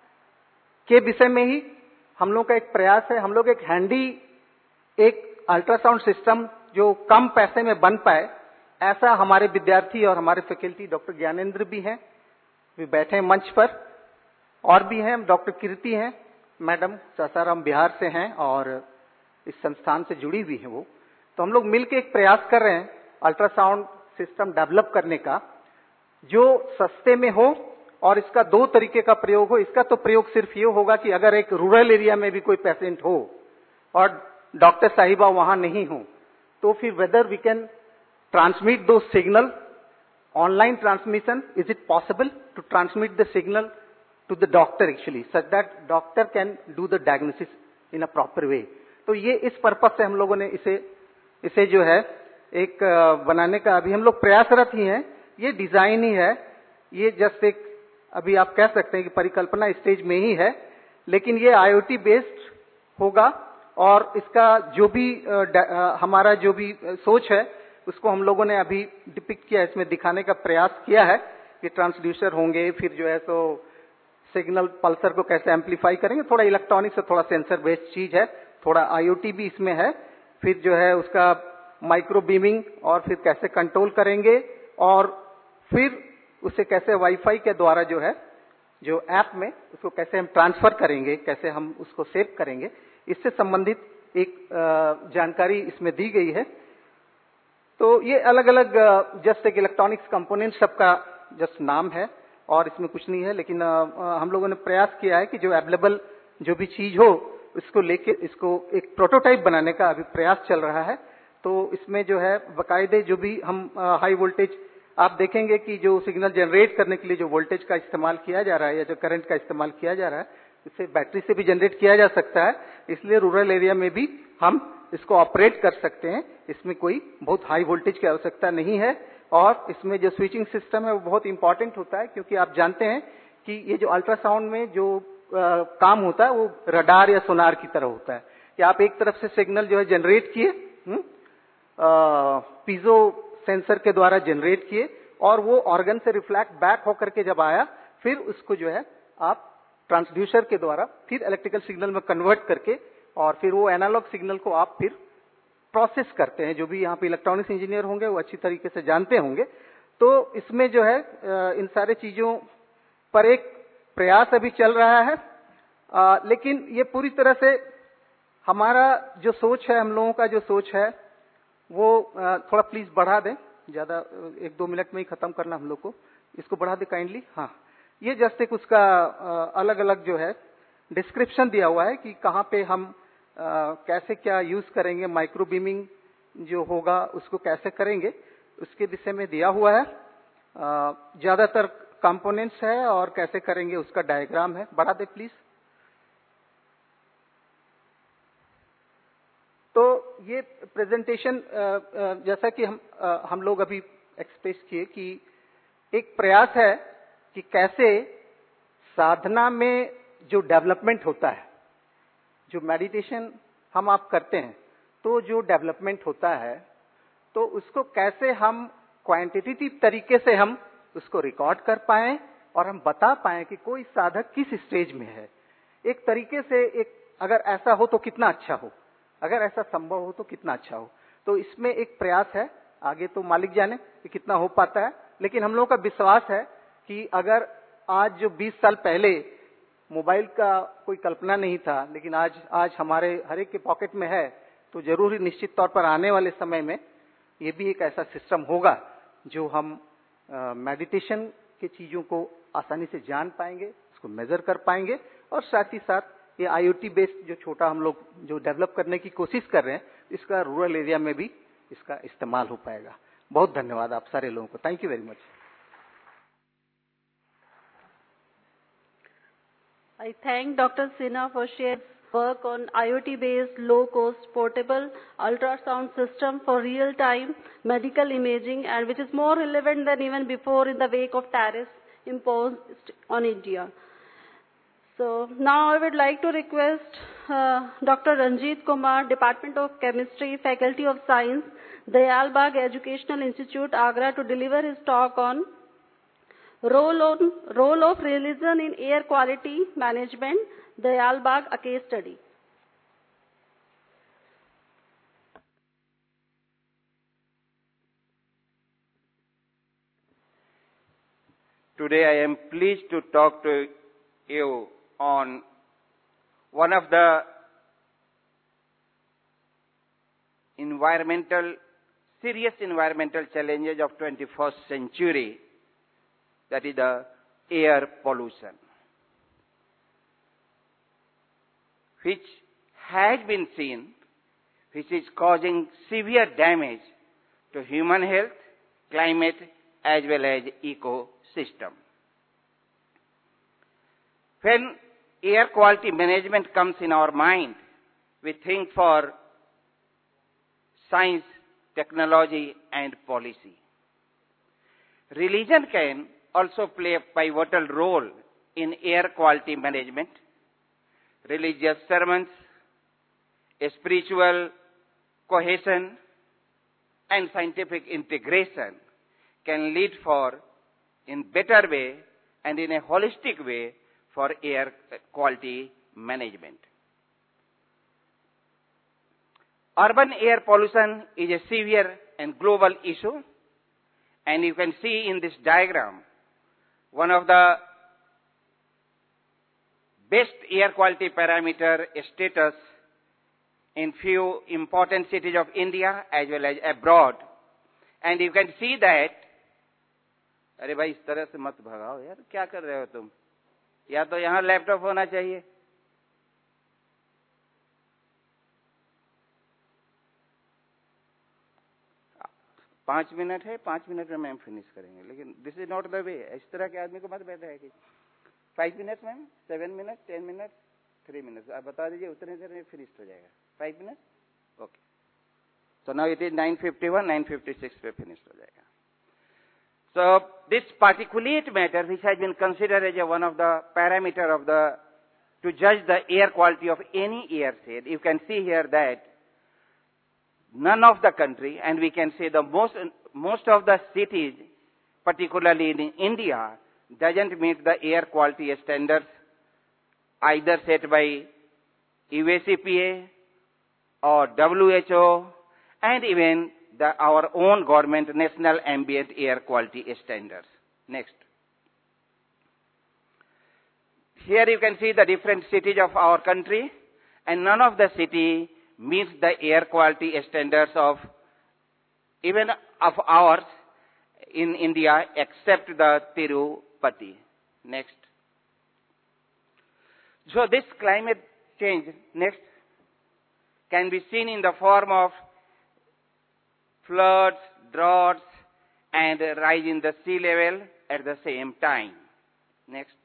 Speaker 10: के विषय में ही हम लोग का एक प्रयास है। हम लोग एक हैंडी एक अल्ट्रासाउंड सिस्टम जो कम पैसे में बन पाए, ऐसा हमारे विद्यार्थी और हमारे फैकल्टी डॉक्टर ज्ञानेंद्र भी हैं, वे बैठे हैं मंच पर, और भी हैं डॉक्टर कीर्ति हैं मैडम, सासाराम बिहार से हैं और इस संस्थान से जुड़ी हुई है वो। तो हम लोग मिलकर एक प्रयास कर रहे हैं अल्ट्रासाउंड सिस्टम डेवलप करने का, जो सस्ते में हो और इसका दो तरीके का प्रयोग हो। इसका तो प्रयोग सिर्फ ये होगा कि अगर एक रूरल एरिया में भी कोई पेशेंट हो और डॉक्टर साहिबा वहां नहीं हो, तो फिर वेदर वी कैन ट्रांसमिट दो signal, online transmission, is it possible to transmit the signal to the doctor actually, such that doctor can do the diagnosis in a proper way. तो ये इस पर्पस से हम लोगों ने इसे इसे जो है एक बनाने का अभी हम लोग प्रयासरत ही हैं। ये डिजाइन ही है, ये जस्ट एक अभी आप कह सकते हैं कि परिकल्पना स्टेज में ही है, लेकिन ये आईओटी बेस्ड होगा और इसका जो भी हमारा जो भी सोच है उसको हम लोगों ने अभी डिपिक्ट किया, इसमें दिखाने का प्रयास किया है कि ट्रांसड्यूसर होंगे, फिर जो है सो सिग्नल पल्सर को कैसे एम्पलीफाई करेंगे, थोड़ा इलेक्ट्रॉनिक्स और थोड़ा सेंसर बेस्ड चीज है, थोड़ा आईओटी भी इसमें है, फिर जो है उसका माइक्रो बीमिंग और फिर कैसे कंट्रोल करेंगे और फिर उसे कैसे वाईफाई के द्वारा जो है जो ऐप में उसको कैसे हम ट्रांसफर करेंगे, कैसे हम उसको सेव करेंगे, इससे संबंधित एक जानकारी इसमें दी गई है। तो ये अलग अलग जस्ट एक इलेक्ट्रॉनिक्स कंपोनेंट सबका जस्ट नाम है और इसमें कुछ नहीं है, लेकिन आ, हम लोगों ने प्रयास किया है कि जो अवेलेबल जो भी चीज हो इसको लेके इसको एक प्रोटोटाइप बनाने का अभी प्रयास चल रहा है। तो इसमें जो है बाकायदे जो भी हम हाई वोल्टेज आप देखेंगे कि जो सिग्नल जनरेट करने के लिए जो वोल्टेज का इस्तेमाल किया जा रहा है या जो करंट का इस्तेमाल किया जा रहा है, इससे बैटरी से भी जनरेट किया जा सकता है, इसलिए रूरल एरिया में भी हम इसको ऑपरेट कर सकते हैं। इसमें कोई बहुत हाई वोल्टेज की आवश्यकता नहीं है और इसमें जो स्विचिंग सिस्टम है वो बहुत इंपॉर्टेंट होता है, क्योंकि आप जानते हैं कि ये जो अल्ट्रासाउंड में जो आ, काम होता है वो रडार या सोनार की तरह होता है कि आप एक तरफ से सिग्नल जो है जनरेट किए, पीजो सेंसर के द्वारा जनरेट किए और वो ऑर्गन से रिफ्लेक्ट बैक होकर के जब आया, फिर उसको जो है आप ट्रांसड्यूसर के द्वारा फिर इलेक्ट्रिकल सिग्नल में कन्वर्ट करके और फिर वो एनालॉग सिग्नल को आप फिर प्रोसेस करते हैं। जो भी यहाँ पे इलेक्ट्रॉनिक्स इंजीनियर होंगे वो अच्छी तरीके से जानते होंगे। तो इसमें जो है इन सारे चीजों पर एक प्रयास अभी चल रहा है, आ, लेकिन ये पूरी तरह से हमारा जो सोच है, हम लोगों का जो सोच है वो आ, थोड़ा प्लीज बढ़ा दें, ज्यादा एक दो मिनट में ही खत्म करना हम लोग को, इसको बढ़ा दे काइंडली। हाँ, ये जस्ट एक उसका अलग अलग जो है डिस्क्रिप्शन दिया हुआ है कि कहाँ पे हम आ, कैसे क्या यूज करेंगे, माइक्रो बीमिंग जो होगा उसको कैसे करेंगे, उसके विषय में दिया हुआ है। ज्यादातर कंपोनेंट्स है और कैसे करेंगे उसका डायग्राम है। बढ़ा दे प्लीज। तो ये प्रेजेंटेशन जैसा कि हम हम लोग अभी एक्सप्रेस किए कि एक प्रयास है कि कैसे साधना में जो डेवलपमेंट होता है, जो मेडिटेशन हम आप करते हैं, तो जो डेवलपमेंट होता है तो उसको कैसे हम क्वांटिटेटिव तरीके से हम उसको रिकॉर्ड कर पाएं और हम बता पाएं कि कोई साधक किस स्टेज में है। एक तरीके से एक अगर ऐसा हो तो कितना अच्छा हो, अगर ऐसा संभव हो तो कितना अच्छा हो। तो इसमें एक प्रयास है, आगे तो मालिक जाने कि कितना हो पाता है, लेकिन हम लोगों का विश्वास है कि अगर आज जो बीस साल पहले मोबाइल का कोई कल्पना नहीं था, लेकिन आज आज हमारे हर एक के पॉकेट में है, तो जरूर ही निश्चित तौर पर आने वाले समय में ये भी एक ऐसा सिस्टम होगा जो हम मेडिटेशन के चीजों को आसानी से जान पाएंगे, उसको मेजर कर पाएंगे, और साथ ही साथ ये आईओटी बेस्ड जो छोटा हम लोग जो डेवलप करने की कोशिश कर रहे हैं, इसका रूरल एरिया में भी इसका इस्तेमाल हो पाएगा। बहुत धन्यवाद आप सारे लोगों को। Thank you very much.
Speaker 1: I thank Doctor Sinha for sharing work on IoT-based, low-cost, portable ultrasound system for real-time medical imaging, and which is more relevant than even before in the wake of tariffs imposed on India. So now I would like to request uh, Doctor Ranjit Kumar, Department of Chemistry, Faculty of Science, Dayal Bagh Educational Institute, Agra, to deliver his talk on Role, on, role of religion in air quality management, Dayal Bagh, a case study.
Speaker 11: Today I am pleased to talk to you on one of the environmental, serious environmental challenges of twenty-first century, that is the air pollution, which has been seen, which is causing severe damage to human health, climate, as well as ecosystem. When air quality management comes in our mind, we think for science, technology, and policy. Religion can also play a pivotal role in air quality management. Religious sermons, spiritual cohesion, and scientific integration can lead for in better way and in a holistic way for air quality management. Urban air pollution is a severe and global issue, and you can see in this diagram one of the best air quality parameter status in few important cities of India as well as abroad. And you can see that, अरे भाई इस तरह से मत भगाओ यार, क्या कर रहे हो तुम? या तो यहाँ लैपटॉप होना चाहिए। पांच मिनट है, पांच मिनट में मैम फिनिश करेंगे, लेकिन this is not the way. इस तरह के आदमी को मत बैठा है कि five minute ma'am, seven minute, ten minute, three minute, आप बता दीजिए, उतने देर में फिनिश हो जाएगा। Five minute, okay. So now it is nine fifty one, nine fifty six पे फिनिश हो जाएगा। So this particulate matter, which has been considered as a one of the parameter of the to judge the air quality of any air shed, you can see here that none of the country, and we can say the most most of the cities, particularly in India, doesn't meet the air quality standards either set by U S E P A or W H O, and even the, our own government national ambient air quality standards. Next. Here you can see the different cities of our country, and none of the city meets the air quality standards of even of ours in India except the Tirupati. Next. So this climate change, next, can be seen in the form of floods, droughts, and a rise in the sea level at the same time. Next.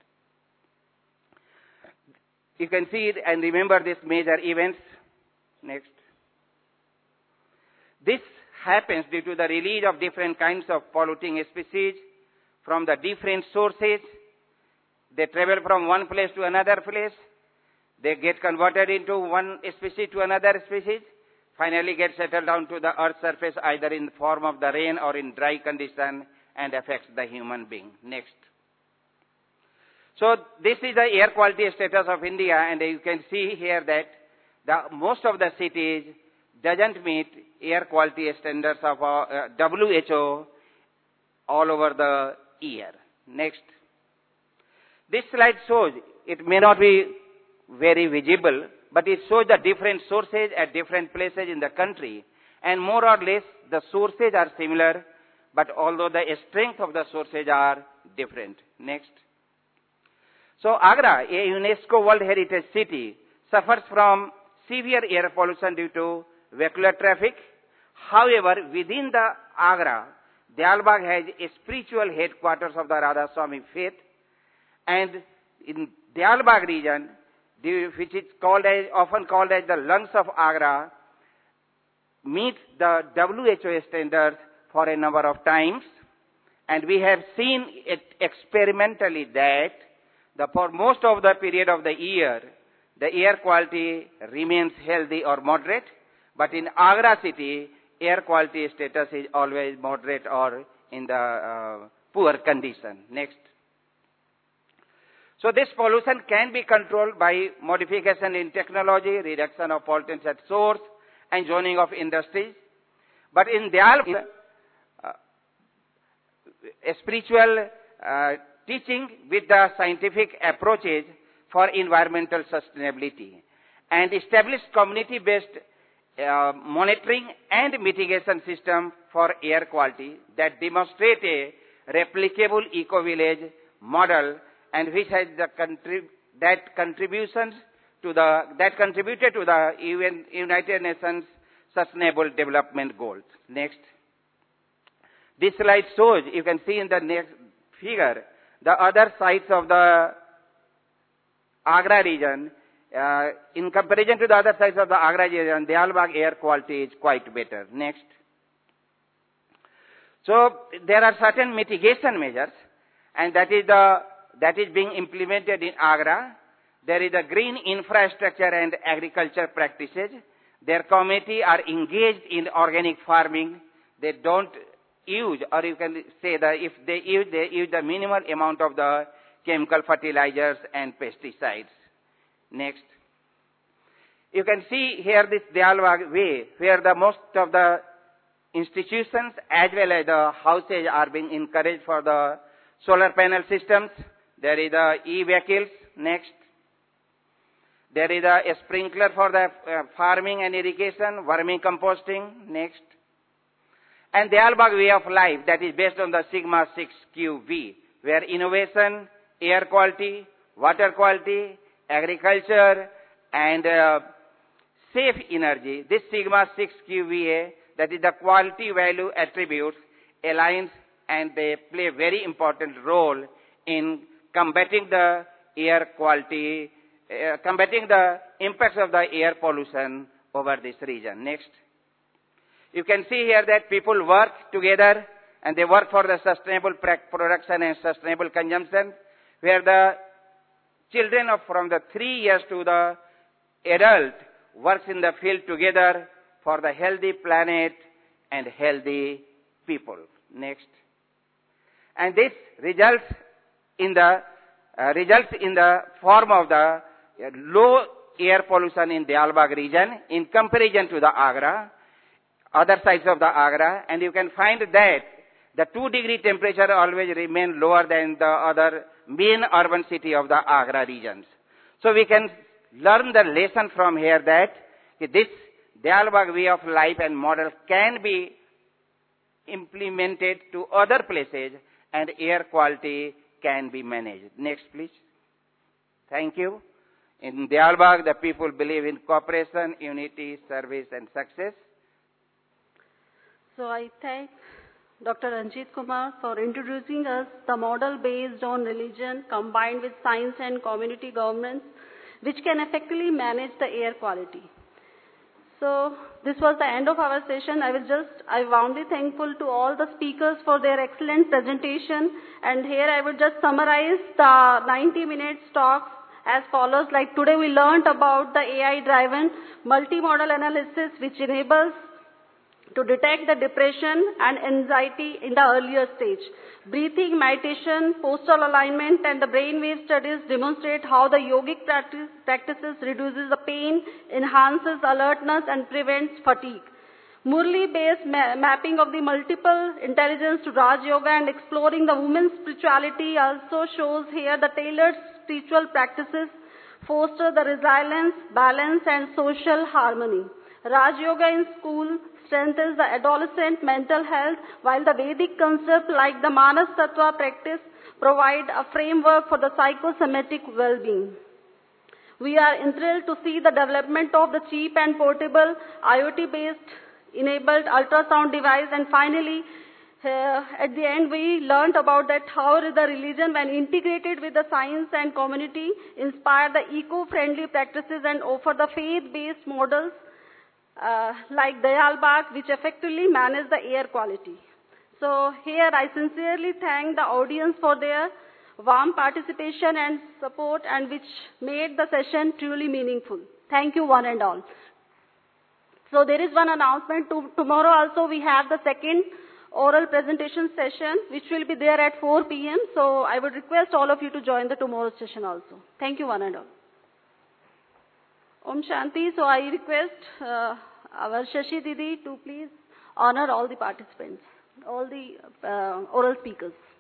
Speaker 11: You can see it and remember these major events. Next. This happens due to the release of different kinds of polluting species from the different sources. They travel from one place to another place. They get converted into one species to another species. Finally get settled down to the earth's surface either in the form of the rain or in dry condition and affects the human being. Next. So this is the air quality status of India, and you can see here that the, most of the cities doesn't meet air quality standards of uh, W H O all over the year. Next. This slide shows, it may not be very visible, but it shows the different sources at different places in the country. And more or less, the sources are similar, but although the strength of the sources are different. Next. So Agra, a UNESCO World Heritage City, suffers from severe air pollution due to vehicular traffic. However, within the Agra, Diyalbagh has a spiritual headquarters of the Radha Swami faith, and in Diyalbagh region, which is called as, often called as the lungs of Agra, meets the W H O standards for a number of times, and we have seen it experimentally that the, for most of the period of the year, the air quality remains healthy or moderate, but in Agra city, air quality status is always moderate or in the uh, poor condition. Next. So this pollution can be controlled by modification in technology, reduction of pollutants at source, and zoning of industries. But in Diyalbagh, uh, a spiritual uh, teaching with the scientific approaches for environmental sustainability, and established community-based uh, monitoring and mitigation system for air quality that demonstrate a replicable eco-village model, and which has the contrib that contributions to the that contributed to the United Nations Sustainable Development Goals. Next. This slide shows, you can see in the next figure, the other sides of the Agra region. Uh, in comparison to the other sides of the Agra region, Diyalbagh air quality is quite better. Next. So there are certain mitigation measures, and that is the that is being implemented in Agra. There is a green infrastructure and agriculture practices. Their community are engaged in organic farming. They don't use, or you can say that if they use, they use the minimal amount of the chemical fertilizers and pesticides. Next. You can see here this Diyalbagh way, where the most of the institutions as well as the houses are being encouraged for the solar panel systems. There is the e-vehicles. Next. There is a sprinkler for the uh, farming and irrigation, vermicomposting. Next. And Diyalbagh way of life that is based on the Sigma six Q V, where innovation, air quality, water quality, agriculture, and uh, safe energy, this Sigma six Q V A, that is the quality value attributes, aligns, and they play a very important role in combating the air quality, uh, combating the impacts of the air pollution over this region. Next. You can see here that people work together, and they work for the sustainable production and sustainable consumption, where the children of from the three years to the adult works in the field together for the healthy planet and healthy people. Next. And this results in the uh, results in the form of the uh, low air pollution in Diyalbagh region in comparison to the Agra, other sides of the Agra, and you can find that the two degree temperature always remain lower than the other main urban city of the Agra regions. So we can learn the lesson from here that this Diyalbagh way of life and model can be implemented to other places, and air quality can be managed. Next, please. Thank you. In Diyalbagh, the people believe in cooperation, unity, service, and success.
Speaker 1: So I thank Doctor Ranjit Kumar for introducing us the model based on religion combined with science and community governance, which can effectively manage the air quality. So this was the end of our session. I was just, I warmly thankful to all the speakers for their excellent presentation. And here I would just summarize the ninety minutes talks as follows. Like today we learned about the A I-driven multimodal analysis, which enables to detect the depression and anxiety in the earlier stage. Breathing, meditation, postal alignment, and the brainwave studies demonstrate how the yogic practice, practices reduces the pain, enhances alertness, and prevents fatigue. Murli-based ma mapping of the multiple intelligence to Raj Yoga and exploring the women's spirituality also shows here the tailored spiritual practices foster the resilience, balance, and social harmony. Raj Yoga in school strengthens the adolescent mental health, while the Vedic concept like the Manas Tattva practice provide a framework for the psychosomatic well-being. We are enthralled to see the development of the cheap and portable I O T-based enabled ultrasound device, and finally, uh, at the end, we learned about that how the religion, when integrated with the science and community, inspire the eco-friendly practices and offer the faith-based models uh, like Dayal Bagh, which effectively manage the air quality. So here, I sincerely thank the audience for their warm participation and support, and which made the session truly meaningful. Thank you, one and all. So there is one announcement. To, tomorrow also we have the second oral presentation session, which will be there at four p m So I would request all of you to join the tomorrow's session also. Thank you, one and all. Om Shanti. So I request uh, our Shashi Didi to please honor all the participants, all the uh, oral speakers.